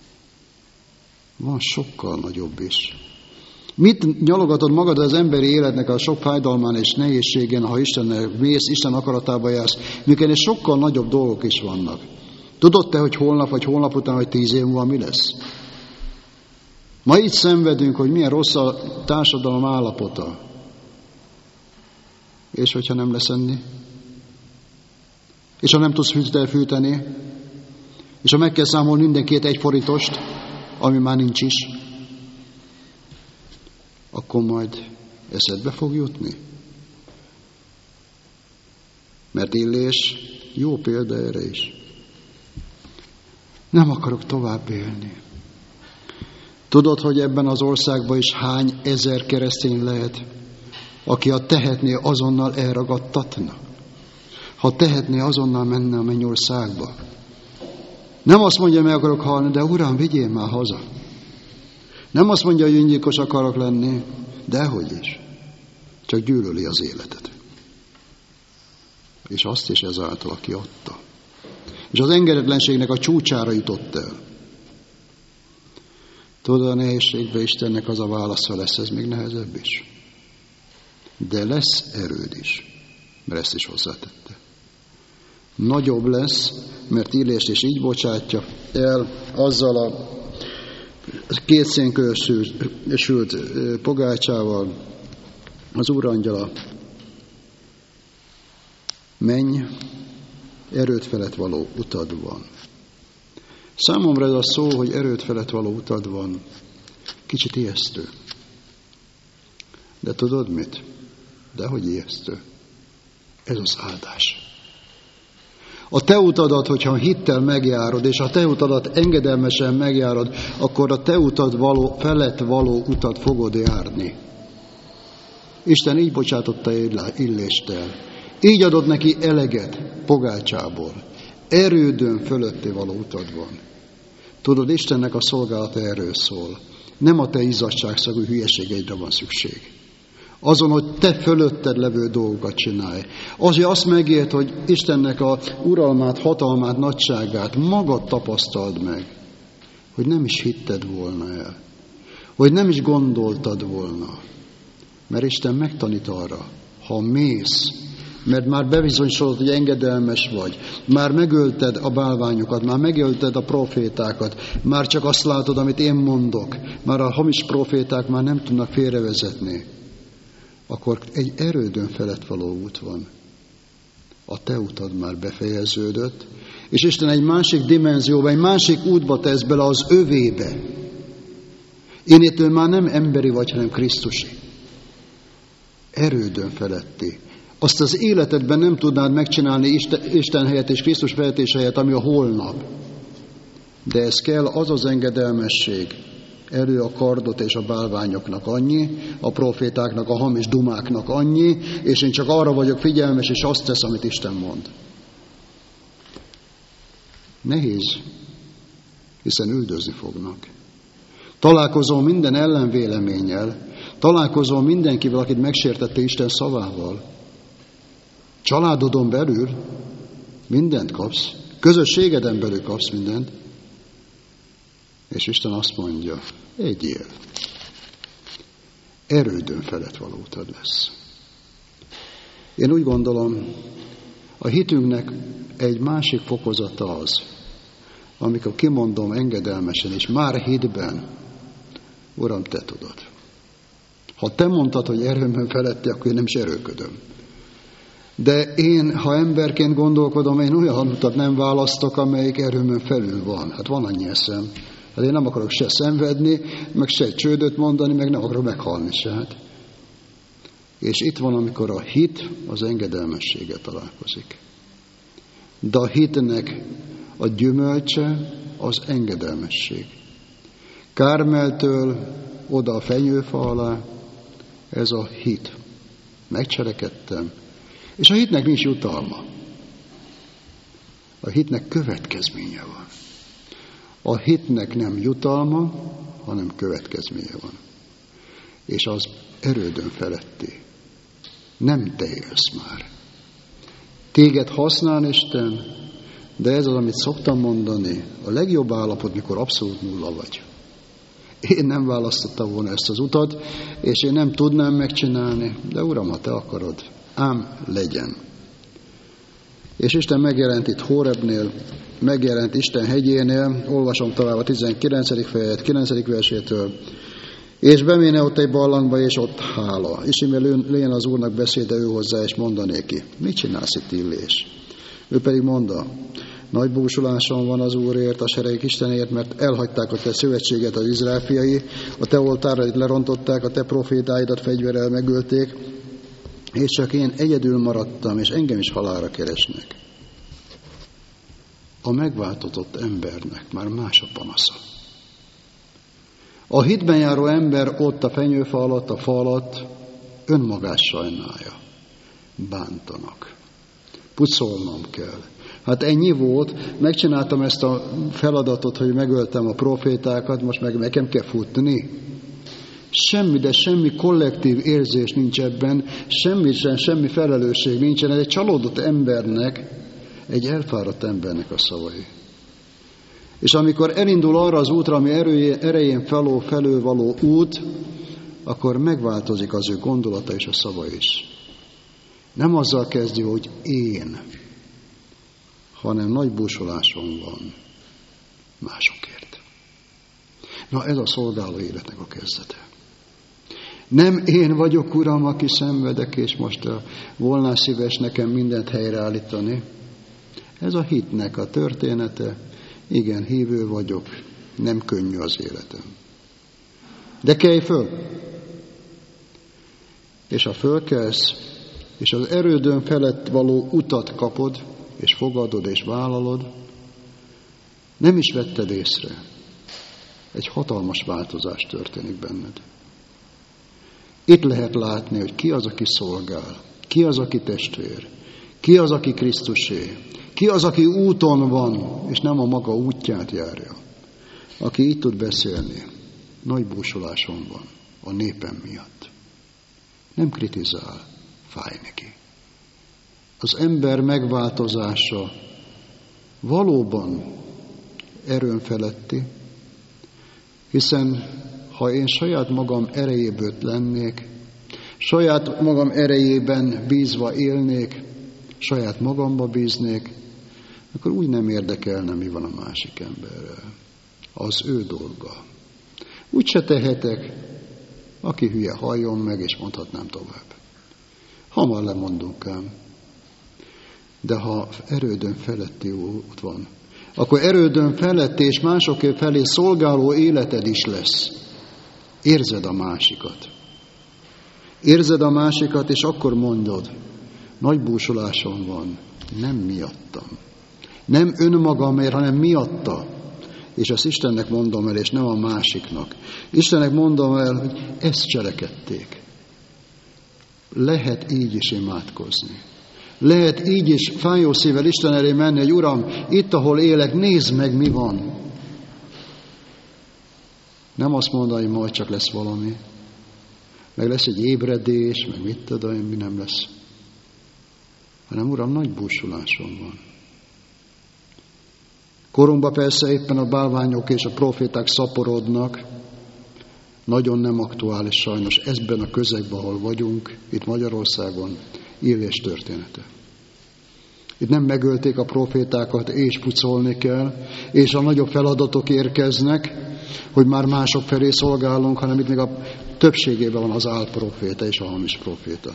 Van sokkal nagyobb is. Mit nyalogatod magad az emberi életnek a sok fájdalmán és nehézségen, ha Istennel mész, Isten akaratába jársz, mikor és sokkal nagyobb dolgok is vannak. Tudod te, hogy holnap vagy holnap után, hogy tíz év múlva mi lesz? Ma így szenvedünk, hogy milyen rossz a társadalom állapota. És hogyha nem lesz enni? És ha nem tudsz fűttel fűteni? És ha meg kell számolni mindenkét egy forintost, ami már nincs is, akkor majd eszedbe fog jutni. Mert Illés jó példa erre is. Nem akarok tovább élni. Tudod, hogy ebben az országban is hány ezer keresztény lehet, aki ha tehetné, azonnal elragadtatna. Ha tehetné, azonnal menne a mennyországba. Nem azt mondja, meg akarok halni, de Uram, vigyél már haza. Nem azt mondja, hogy öngyilkos akarok lenni, dehogy is. Csak gyűlöli az életet. És azt is ezáltal, aki adta. És az engedetlenségnek a csúcsára jutott el. Tudod, a nehézségben Istennek az a válasza lesz, ez még nehezebb is. De lesz erőd is, mert ezt is hozzátette. Nagyobb lesz, mert Illést is így bocsátja el azzal a két szénkől sült, sült pogácsával, az úrangyala. Menj, erőd felett való utad van. Számomra ez a szó, hogy erőd felett való utad van, kicsit ijesztő. De tudod mit? Dehogy ijesztő. Ez az áldás. A te utadat, hogyha hittel megjárod, és a te utadat engedelmesen megjárod, akkor a te utad való, felett való utat fogod járni. Isten így bocsátotta Illést el. Így adott neki eleget pogácsából. Erődön fölötti való utad van. Tudod, Istennek a szolgálata erről szól. Nem a te izzadságszagú hülyeségeidre van szükség. Azon, hogy te fölötted levő dolgokat csinálj. Azért azt megért, hogy Istennek a uralmát, hatalmát, nagyságát magad tapasztald meg. Hogy nem is hitted volna el. Hogy nem is gondoltad volna. Mert Isten megtanít arra, ha mész, mert már bebizonyosodott, hogy engedelmes vagy, már megölted a bálványokat, már megölted a profétákat, már csak azt látod, amit én mondok, már a hamis proféták már nem tudnak félrevezetni, akkor egy erődön felett való út van. A te utad már befejeződött, és Isten egy másik dimenzióba, egy másik útba tesz bele, az övébe. Innentől már nem emberi vagy, hanem Krisztusi. Erődön feletti. Azt az életedben nem tudnád megcsinálni Isten, Isten helyett és Krisztus vezetése helyett, ami a holnap. De ez kell, az az engedelmesség. Elő a kardot és a bálványoknak annyi, a profétáknak, a hamis dumáknak annyi, és én csak arra vagyok figyelmes, és azt tesz, amit Isten mond. Nehéz, hiszen üldözni fognak. Találkozol minden ellenvéleménnyel, találkozol mindenkivel, akit megsértette Isten szavával. Családodon belül mindent kapsz, közösségeden belül kapsz mindent, és Isten azt mondja, egyél, erődön felett való utad lesz. Én úgy gondolom, a hitünknek egy másik fokozata az, amikor kimondom engedelmesen, és már hitben, Uram, te tudod. Ha te mondtad, hogy erőmön feletti, akkor én nem is erőködöm. De én, ha emberként gondolkodom, én olyan utat nem választok, amelyik erőmön felül van. Hát van annyi eszem. Hát én nem akarok se szenvedni, meg se csődöt mondani, meg nem akarok meghalni se. Hát. És itt van, amikor a hit az engedelmességgel találkozik. De a hitnek a gyümölcse az engedelmesség. Kármeltől oda a fenyőfa alá, ez a hit. Megcselekedtem. És a hitnek nincs jutalma. A hitnek következménye van. A hitnek nem jutalma, hanem következménye van. És az erődön feletti. Nem te élsz már. Téged használ Isten, de ez az, amit szoktam mondani, a legjobb állapot, mikor abszolút nulla vagy. Én nem választottam volna ezt az utat, és én nem tudnám megcsinálni, de Uram, ha te akarod, ám legyen. És Isten megjelent itt Hórebnél, megjelent Isten hegyénél, olvasom tovább a tizenkilencedik fejedet, kilencedik versétől, és beméne ott egy barlangba, és ott hála. És íme lén az Úrnak beszéde ő hozzá, és mondanéki, mit csinálsz itt, Illés? Ő pedig mondta, nagy búsuláson van az Úrért, a seregek Istenért, mert elhagyták a te szövetséget az Izrael fiai, a te oltáraid lerontották, a te profétáidat fegyverrel megölték, és csak én egyedül maradtam, és engem is halálra keresnek. A megváltatott embernek már más a panasza. A hitben járó ember ott a fenyőfa alatt, a fa alatt önmagát sajnálja. Bántanak. Pucolnom kell. Hát ennyi volt, megcsináltam ezt a feladatot, hogy megöltem a profétákat, most meg nekem kell futni. Semmi, de semmi kollektív érzés nincs ebben, semmi, semmi felelősség nincsen. Ez egy csalódott embernek, egy elfáradt embernek a szavai. És amikor elindul arra az útra, ami erején feló, felő való út, akkor megváltozik az ő gondolata és a szava is. Nem azzal kezdi, hogy én, hanem nagy búsulásom van másokért. Na ez a szolgáló életnek a kezdete. Nem én vagyok, Uram, aki szenvedek, és most volna szíves nekem mindent helyreállítani. Ez a hitnek a története. Igen, hívő vagyok, nem könnyű az életem. De kelj föl! És ha fölkelsz, és az erődön felett való utat kapod, és fogadod, és vállalod, nem is vetted észre. Egy hatalmas változás történik benned. Itt lehet látni, hogy ki az, aki szolgál, ki az, aki testvér, ki az, aki Krisztusé, ki az, aki úton van, és nem a maga útját járja. Aki így tud beszélni, nagy búsuláson van a népem miatt. Nem kritizál, fáj neki. Az ember megváltozása valóban erőn feletti, hiszen ha én saját magam erejéből lennék, saját magam erejében bízva élnék, saját magamba bíznék, akkor úgy nem érdekelne, mi van a másik emberrel. Az ő dolga. Úgy se tehetek, aki hülye, halljon meg, és mondhatnám tovább. Hamar lemondunk ám. De ha erődön feletti út van, akkor erődön feletti és mások felé szolgáló életed is lesz. Érzed a másikat. Érzed a másikat, és akkor mondod, nagy búsulásom van, nem miattam. Nem önmagamért, hanem miatta. És ezt Istennek mondom el, és nem a másiknak. Istennek mondom el, hogy ezt cselekedték. Lehet így is imádkozni. Lehet így is fájó szívvel Isten elé menni, hogy Uram, itt, ahol élek, nézd meg, mi van. Nem azt mondani, hogy majd csak lesz valami. Meg lesz egy ébredés, meg mit tudom én, mi nem lesz. Hanem Uram, nagy búsulásom van. Korunkban persze éppen a bálványok és a proféták szaporodnak. Nagyon nem aktuális sajnos ezben a közegben, ahol vagyunk, itt Magyarországon, Illés története. Itt nem megölték a profétákat, és pucolni kell, és a nagyobb feladatok érkeznek, hogy már mások felé szolgálunk, hanem itt még a többségében van az álproféta és a hamis proféta.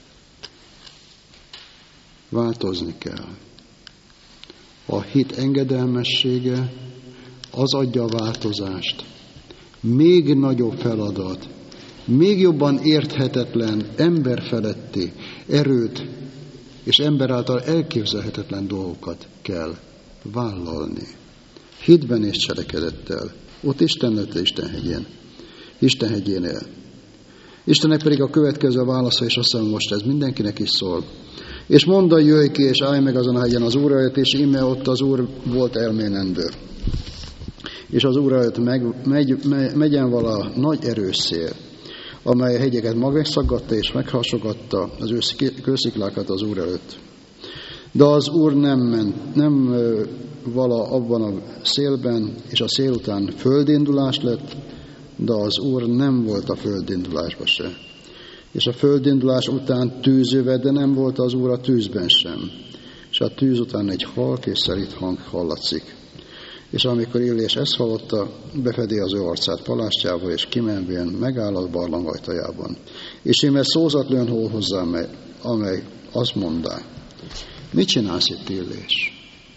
Változni kell. A hit engedelmessége az adja a változást. Még nagyobb feladat, még jobban érthetetlen, emberfeletti erőt és ember által elképzelhetetlen dolgokat kell vállalni. Hitben és cselekedettel. Ott Isten lett Isten hegyén. Isten hegyénél. Istennek pedig a következő válasza, és azt mondom, most ez mindenkinek is szól. És mondd, jöjj ki, és állj meg azon a hegyen az Úr előtt, és íme ott az Úr volt elménendő. És az Úr előtt meg, megy, megyen vala nagy erős szél, amely a hegyeket megszaggatta és meghasogatta az ő kősziklákat az Úr előtt. De az Úr nem ment, nem vala abban a szélben, és a szél után földindulás lett, de az Úr nem volt a földindulásban se. És a földindulás után tűzöve, de nem volt az Úr a tűzben sem. És a tűz után egy halk és szelíd hang hallatszik. És amikor Illés ezt hallotta, befedi az ő arcát palástjával, és kimenvén megáll a barlang ajtajában. És íme szózat lőn hol hozzá, amely, amely azt mondá: mit csinálsz itt, Illés?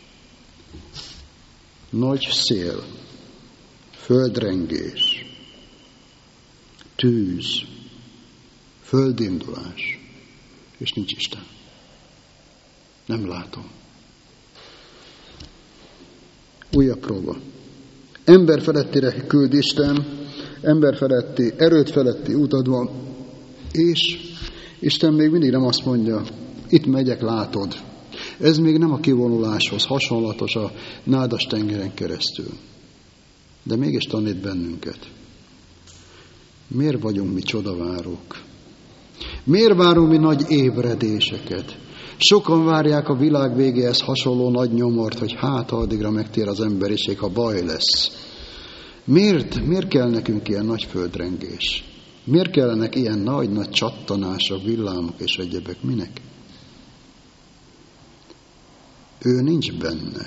Nagy szél, földrengés, tűz, földindulás, és nincs Isten. Nem látom. Újabb próba. Ember felettire küld Isten, ember feletti, erőt feletti útad van, és Isten még mindig nem azt mondja: itt megyek, látod. Ez még nem a kivonuláshoz hasonlatos a nádas tengeren keresztül. De mégis tanít bennünket. Miért vagyunk mi csodavárók? Miért várunk mi nagy ébredéseket? Sokan várják a világ végéhez hasonló nagy nyomort, hogy hát addigra megtér az emberiség, ha baj lesz. Miért? Miért kell nekünk ilyen nagy földrengés? Miért kellenek ilyen nagy-nagy csattanások, villámok és egyebek? Minek? Ő nincs benne.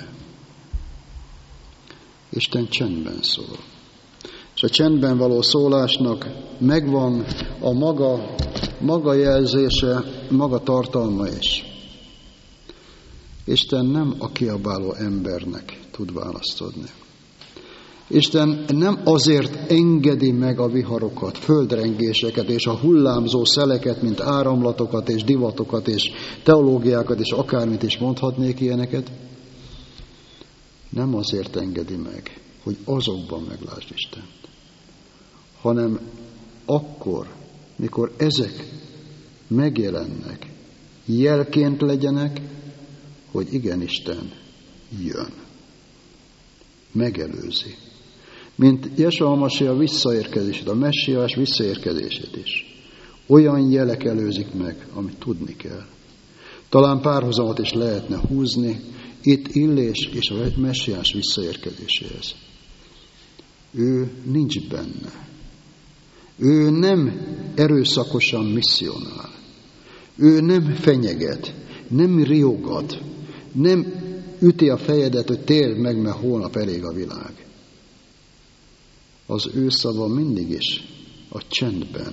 Isten csendben szól. És a csendben való szólásnak megvan a maga, maga jelzése, maga tartalma is. Isten nem a kiabáló embernek tud választ adni. Isten nem azért engedi meg a viharokat, földrengéseket és a hullámzó szeleket, mint áramlatokat és divatokat és teológiákat és akármit is mondhatnék ilyeneket. Nem azért engedi meg, hogy azokban meglásd Istent, hanem akkor, mikor ezek megjelennek, jelként legyenek, hogy igen, Isten jön. Megelőzi. Mint Jesua Masia visszaérkezését, a messiás visszaérkezését is. Olyan jelek előzik meg, amit tudni kell. Talán párhuzamot is lehetne húzni itt Illés és a messiás visszaérkezéséhez. Ő nincs benne. Ő nem erőszakosan misszionál. Ő nem fenyeget, nem riogat, nem üti a fejedet, hogy térd meg, mert holnap elég a világ. Az ő szava mindig is a csendben.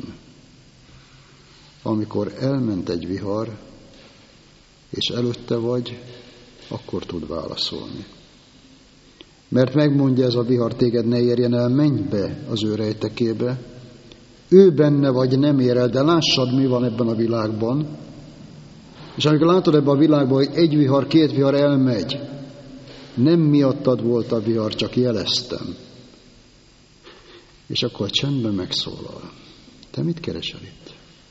Amikor elment egy vihar, és előtte vagy, akkor tud válaszolni. Mert megmondja ez a vihar téged, ne érjen el, menj be az ő rejtekébe. Ő benne vagy, nem ér el, de lássad, mi van ebben a világban. És amikor látod ebben a világban, hogy egy vihar, két vihar elmegy, nem miattad volt a vihar, csak jeleztem. És akkor a csendben megszólal. Te mit keresel itt?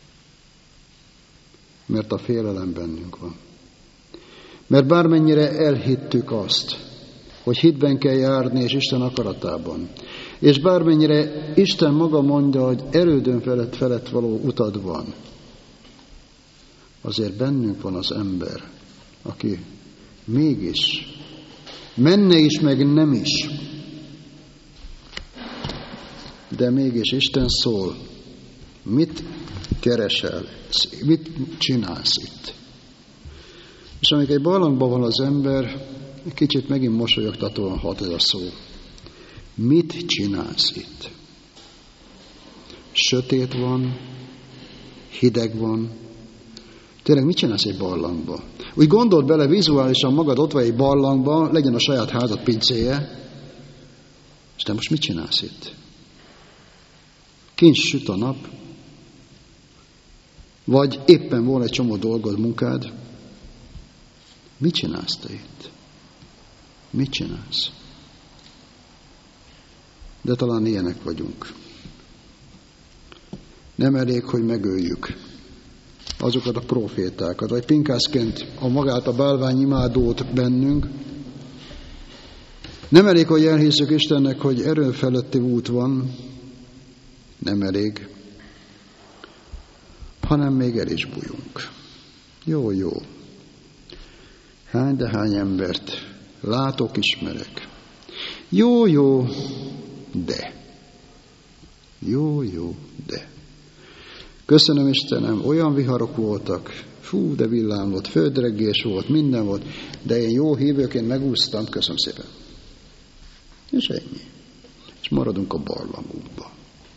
Mert a félelem bennünk van. Mert bármennyire elhittük azt, hogy hitben kell járni, és Isten akaratában. És bármennyire Isten maga mondja, hogy erődön felett, felett való utad van, azért bennünk van az ember, aki mégis menne is, meg nem is. De mégis Isten szól, mit keresel, mit csinálsz itt? És amikor egy barlangban van az ember, kicsit megint mosolyogtatóan hat ez a szó. Mit csinálsz itt? Sötét van, hideg van. Tényleg mit csinálsz egy barlangba? Úgy gondold bele vizuálisan magad ott vagy egy barlangba, legyen a saját házad pincéje, és te most mit csinálsz itt? Kint süt a nap, vagy éppen volna egy csomó dolgod, munkád. Mit csinálsz te itt? Mit csinálsz? De talán ilyenek vagyunk. Nem elég, hogy megöljük azokat a profétákat, vagy pinkászként a magát a bálványimádót bennünk. Nem elég, hogy elhisszük Istennek, hogy erő feletti út van, nem elég, hanem még el is bújunk. Jó, jó. Hány de hány embert látok, ismerek. Jó, jó, de. Jó, jó, de. Köszönöm, Istenem, olyan viharok voltak, Fú, de villámlott, földrengés volt, minden volt, de én jó hívőként megúsztam, köszönöm szépen. És ennyi. És maradunk a barlangunkba.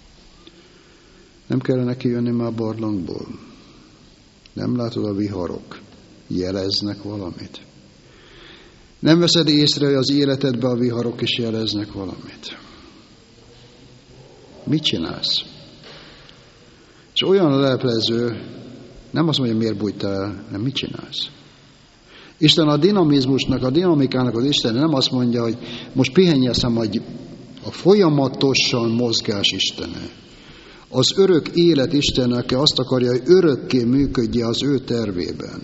Nem kellene kijönni már a barlangból? Nem látod, a viharok jeleznek valamit? Nem veszed észre, hogy az életedben a viharok is jeleznek valamit? Mit csinálsz? És olyan leleplező, nem azt mondja, miért bújtál, nem mit csinálsz? Isten a dinamizmusnak, a dinamikának az Isten nem azt mondja, hogy most pihenj eszem, hogy a folyamatosan mozgás Istene. Az örök élet Istene, aki azt akarja, hogy örökké működje az ő tervében.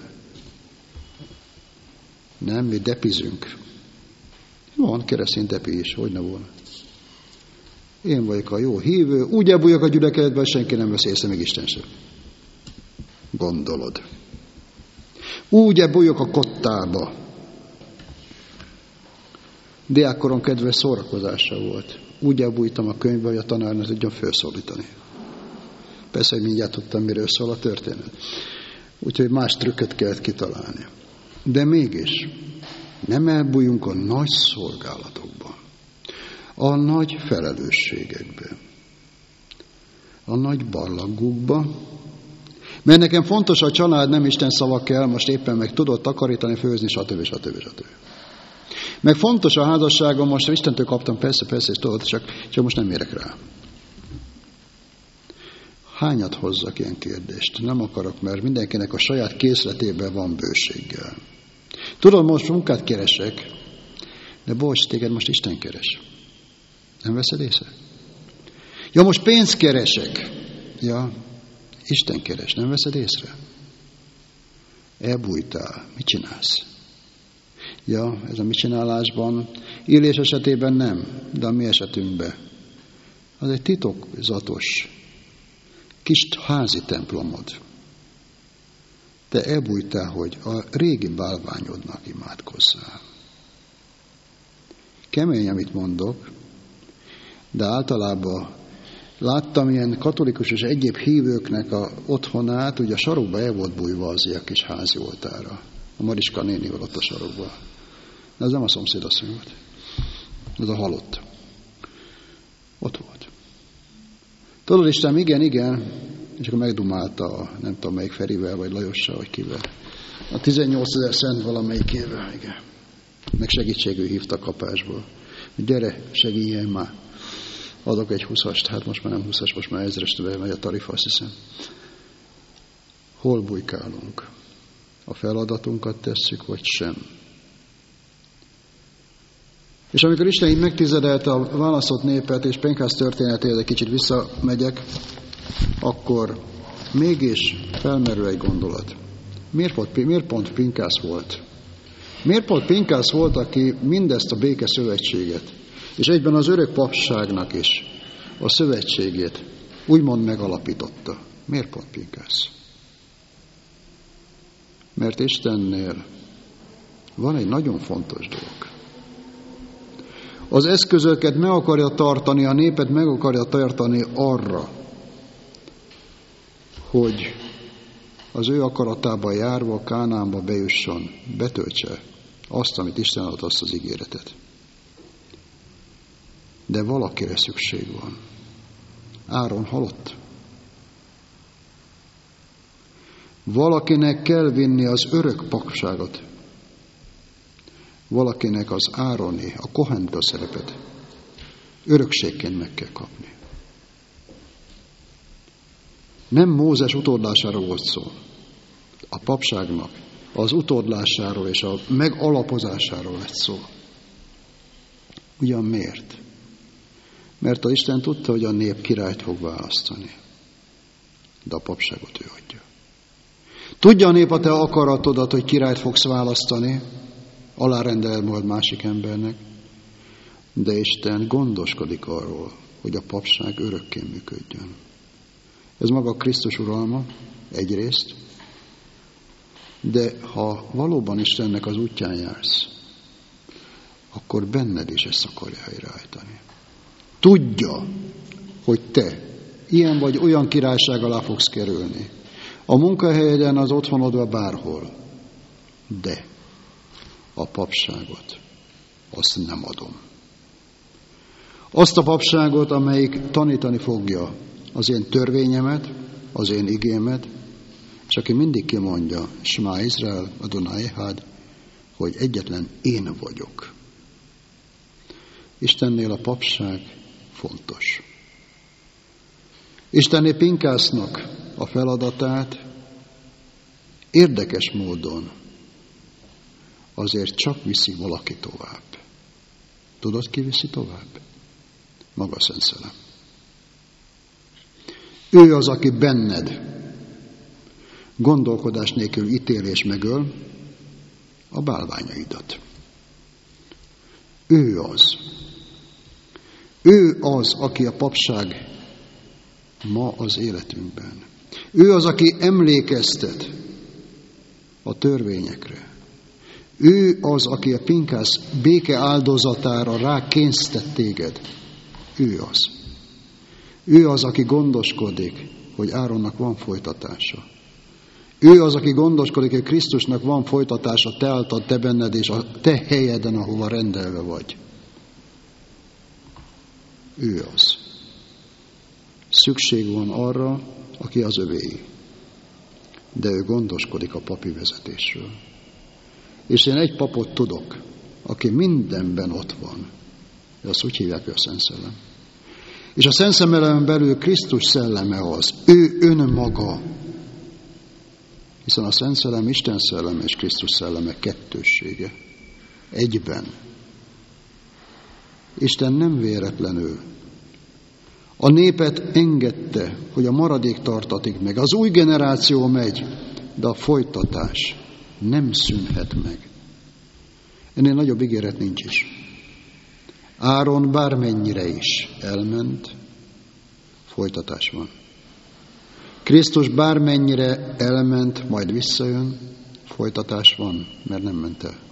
Nem, mi depizünk. Van keresztény depi is, hogy ne volna. Én vagyok a jó hívő, úgy elbújok a gyülekezetben, senki nem veszi észre, még Isten sem. Gondolod. Úgy elbújok a kottába. Diákkoron kedves szórakozása volt. Úgy elbújtam a könyvbe, hogy a tanár ne tudjon felszólítani. Persze, hogy mindjárt tudtam, miről szól a történet. Úgyhogy más trükköt kellett kitalálni. De mégis nem elbújjunk a nagy szolgálatokban, a nagy felelősségekbe, a nagy barlangokba, mert nekem fontos a család, nem Isten szava kell, most éppen meg tudod takarítani, főzni, stb. stb. stb. Meg fontos a házasságom, most Istentől kaptam, persze, persze, és tudod, csak, csak most nem érek rá. Hányat hozzak ilyen kérdést? Nem akarok, mert mindenkinek a saját készletében van bőséggel. Tudod, most munkát keresek, de bocs, téged most Isten keres. Nem veszed észre? Ja, most pénzt keresek. Ja, Isten keres, nem veszed észre? Elbújtál, mit csinálsz? Ja, ez a mit csinálásban, Illés esetében nem, de a mi esetünkben. Az egy titokzatos, kis házi templomod. Te elbújtál, hogy a régi bálványodnak imádkozzál. Kemény, amit mondok, de általában láttam ilyen katolikus és egyéb hívőknek a otthonát, ugye a sarokba el volt bújva az ilyen kis házi oltára. A Mariska nénivel ott a sarokba. Ez nem a szomszédasszony volt. Ez a halott. Ott volt. Tudod, Isten, igen, igen, és akkor megdumálta a, nem tudom melyik Ferivel, vagy Lajossal, vagy kivel. A tizennyolcezer szent valamelyikével, igen. Meg segítségül hívta kapásból. Gyere, segíjen már. Adok egy huszast, hát most már nem huszas, most már ezres többé megy a tarifa, azt hiszem. Hol bujkálunk? A feladatunkat tesszük, vagy sem? És amikor Isten így megtizedelte a választott népet, és Pénkász történetéhez egy kicsit visszamegyek, akkor mégis felmerül egy gondolat. Miért pont, miért pont Pénkász volt? Miért pont Pénkász volt, aki mindezt a béke szövetséget, és egyben az örök papságnak is a szövetségét úgymond megalapította? Miért pont Pénkász? Mert Istennél van egy nagyon fontos dolog. Az eszközöket meg akarja tartani, a népet meg akarja tartani arra, hogy az ő akaratába járva Kánaánba bejusson, betöltse azt, amit Isten adott, azt az ígéretet. De valakire szükség van. Áron halott. Valakinek kell vinni az örök papságot. Valakinek az Ároni, a Kohenta szerepet örökségként meg kell kapni. Nem Mózes utódlásáról volt szó. A papságnak az utódlásáról és a megalapozásáról lett szó. Ugyan miért? Mert az Isten tudta, hogy a nép királyt fog választani. De a papságot ő adja. Tudja a nép a te akaratodat, hogy királyt fogsz választani, alárendel majd másik embernek, de Isten gondoskodik arról, hogy a papság örökké működjön. Ez maga a Krisztus uralma egyrészt, de ha valóban Istennek az útján jársz, akkor benned is ezt akarja helyreállítani. Tudja, hogy te ilyen vagy olyan királyság alá fogsz kerülni, A munkahelyeden, az otthonodban, bárhol. De a papságot, azt nem adom. Azt a papságot, amelyik tanítani fogja az én törvényemet, az én igémet, és aki mindig kimondja, Smá Izrael, Adonai Echad, hogy egyetlen én vagyok. Istennél a papság fontos. Istenné Pinkásznak a feladatát érdekes módon azért csak viszi valaki tovább. Tudod, ki viszi tovább? Maga Szent Szellem. Ő az, aki benned gondolkodás nélkül ítél és megöl a bálványaidat. Ő az. Ő az, aki a papság ma az életünkben. Ő az, aki emlékeztet a törvényekre. Ő az, aki a Pinkász béke áldozatára rákénysztett téged. Ő az. Ő az, aki gondoskodik, hogy Áronnak van folytatása. Ő az, aki gondoskodik, hogy Krisztusnak van folytatása te által, te benned és a te helyeden, ahova rendelve vagy. Ő az. Szükség van arra, aki az övéi. De ő gondoskodik a papi vezetésről. És én egy papot tudok, aki mindenben ott van. Azt úgy hívják, hogy a Szent Szellem. És a Szent Szellem belül Krisztus szelleme az. Ő önmaga. Hiszen a Szent Szellem Isten szelleme és Krisztus szelleme kettőssége. Egyben. Isten nem véletlenül a népet engedte, hogy a maradék tartatik meg. Az új generáció megy, de a folytatás nem szűnhet meg. Ennél nagyobb ígéret nincs is. Áron bármennyire is elment, folytatás van. Krisztus bármennyire elment, majd visszajön, folytatás van, mert nem ment el.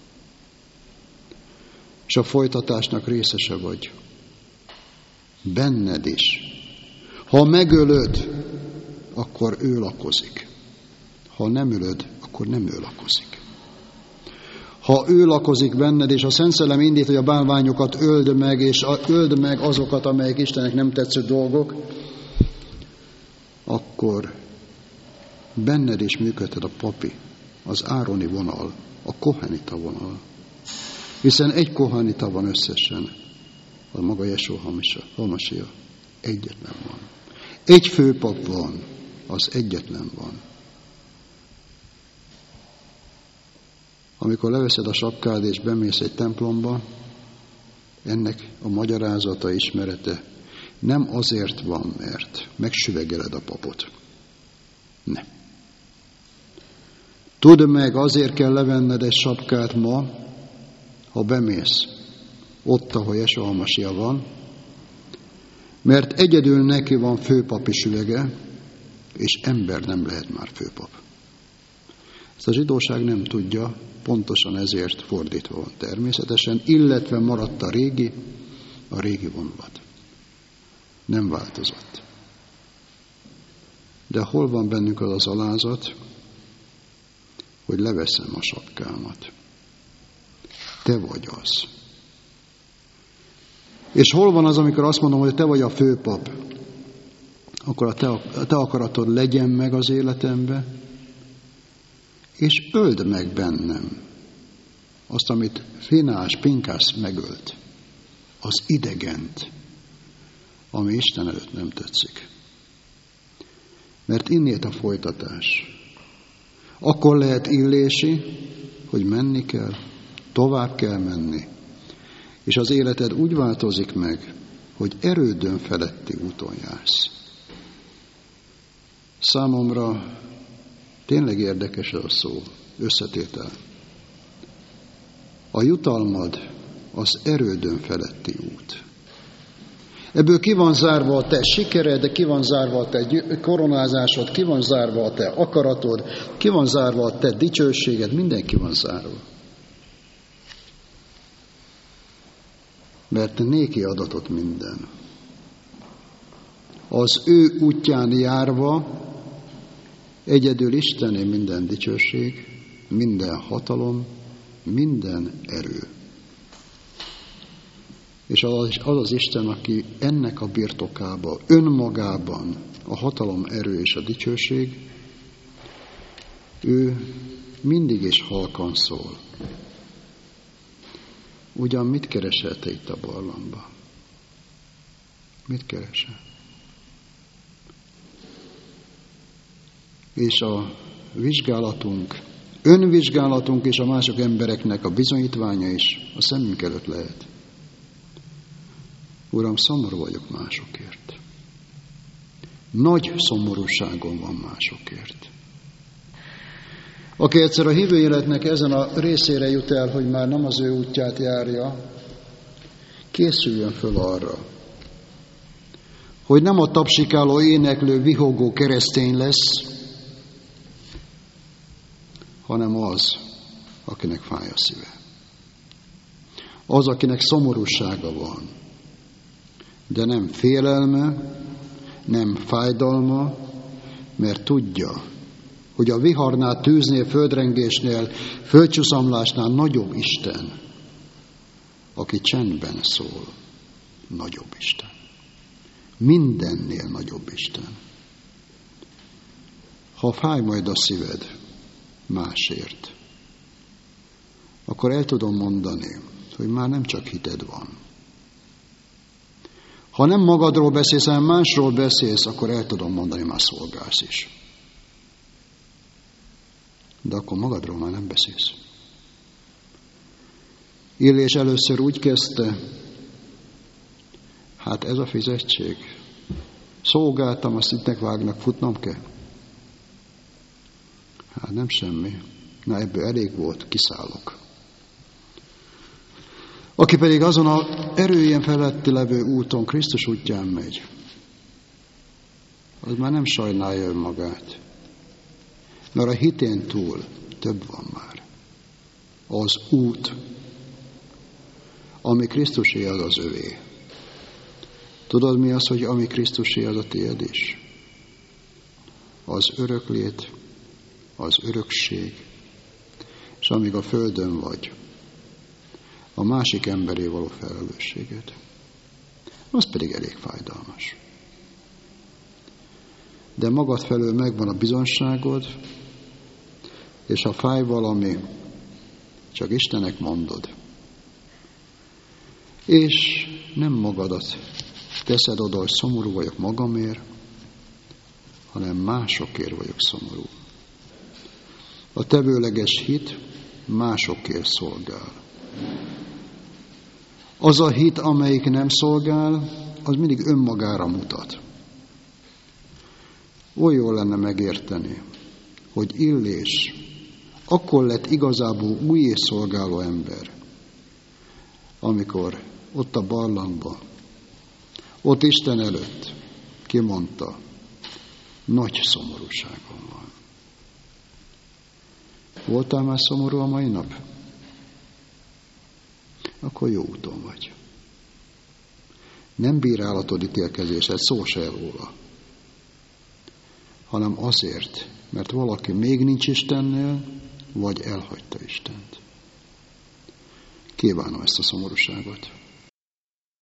És a folytatásnak részese vagy. Benned is. Ha megölöd, akkor ő lakozik. Ha nem ölöd, akkor nem ő lakozik. Ha ő lakozik benned, és a Szent Szellem indít, hogy a bálványokat öld meg, és öld meg azokat, amelyek Istennek nem tetsző dolgok, akkor benned is működhet a papi, az ároni vonal, a kohanita vonal. Hiszen egy kohanita van összesen, a maga Jesó Hamasia. Egyetlen van. Egy főpap van, az egyetlen van. Amikor leveszed a sapkád és bemész egy templomba, ennek a magyarázata, ismerete nem azért van, mert megsüvegeled a papot. Nem. Tudd meg, azért kell levenned egy sapkát ma, ha bemész ott, ahol Jesó Hamasia van, mert egyedül neki van főpapi sülege, és ember nem lehet már főpap. Ezt a zsidóság nem tudja, pontosan ezért fordítva van természetesen, illetve maradt a régi, a régi vonulat. Nem változott. De hol van bennünk az az alázat, hogy leveszem a sapkámat? Te vagy az. És hol van az, amikor azt mondom, hogy te vagy a főpap, akkor a te, a te akaratod legyen meg az életembe, és öld meg bennem azt, amit Finás, Pinkász megölt, az idegent, ami Isten előtt nem tetszik. Mert innét a folytatás. Akkor lehet illési, hogy menni kell, tovább kell menni, és az életed úgy változik meg, hogy erődön feletti úton jársz. Számomra tényleg érdekes ez a szó, összetétel. A jutalmad az erődön feletti út. Ebből ki van zárva a te sikered, ki van zárva a te koronázásod, ki van zárva a te akaratod, ki van zárva a te dicsőséged, mindenki van zárva. Mert néki adatot minden. Az ő útján járva Egyedül Istené minden dicsőség, minden hatalom, minden erő. És az az, az Isten, aki ennek a birtokában, önmagában a hatalom, erő és a dicsőség, ő mindig is halkan szól. Ugyan mit keresel te itt a barlangban? Mit keresel? És a vizsgálatunk, önvizsgálatunk és a mások embereknek a bizonyítványa is a szemünk előtt lehet. Uram, szomorú vagyok másokért. Nagy szomorúságom van másokért. Aki egyszer a hívő életnek ezen a részére jut el, hogy már nem az ő útját járja, készüljön föl arra, hogy nem a tapsikáló, éneklő, vihogó keresztény lesz, hanem az, akinek fáj a szíve. Az, akinek szomorúsága van, de nem félelme, nem fájdalma, mert tudja, hogy a viharnál, tűznél, földrengésnél, földcsúszamlásnál nagyobb Isten, aki csendben szól, nagyobb Isten. Mindennél nagyobb Isten. Ha fáj majd a szíved másért, akkor el tudom mondani, hogy már nem csak hited van. Ha nem magadról beszélsz, hanem másról beszélsz, akkor el tudom mondani, már szolgálsz is. De akkor magadról már nem beszélsz. Illés először úgy kezdte, hát ez a fizetség. Szolgáltam, azt itt vágnak, futnom kell. Hát nem semmi. Na ebből elég volt, kiszállok. Aki pedig azon a erőjen feletti levő úton, Krisztus útján megy, az már nem sajnálja önmagát. Mert a hitén túl több van már. Az út, ami Krisztusé, az az övé. Tudod mi az, hogy ami Krisztusé, az a tiéd is? Az öröklét, az örökség, és amíg a földön vagy, a másik emberé való felelősséged. Az pedig elég fájdalmas. De magad felől megvan a bizonságod, és ha fáj valami, csak Istennek mondod. És nem magadat teszed oda, hogy szomorú vagyok magamért, hanem másokért vagyok szomorú. A tevőleges hit másokért szolgál. Az a hit, amelyik nem szolgál, az mindig önmagára mutat. Oly jó lenne megérteni, hogy Illés akkor lett igazából új és szolgáló ember, amikor ott a barlangban, ott Isten előtt kimondta, nagy szomorúságom van. Voltál már szomorú a mai nap? Akkor jó úton vagy. Nem bírálatod, ítélkezésed, szó se róla, hanem azért, mert valaki még nincs Istennél, vagy elhagyta Istent. Kívánom ezt a szomorúságot.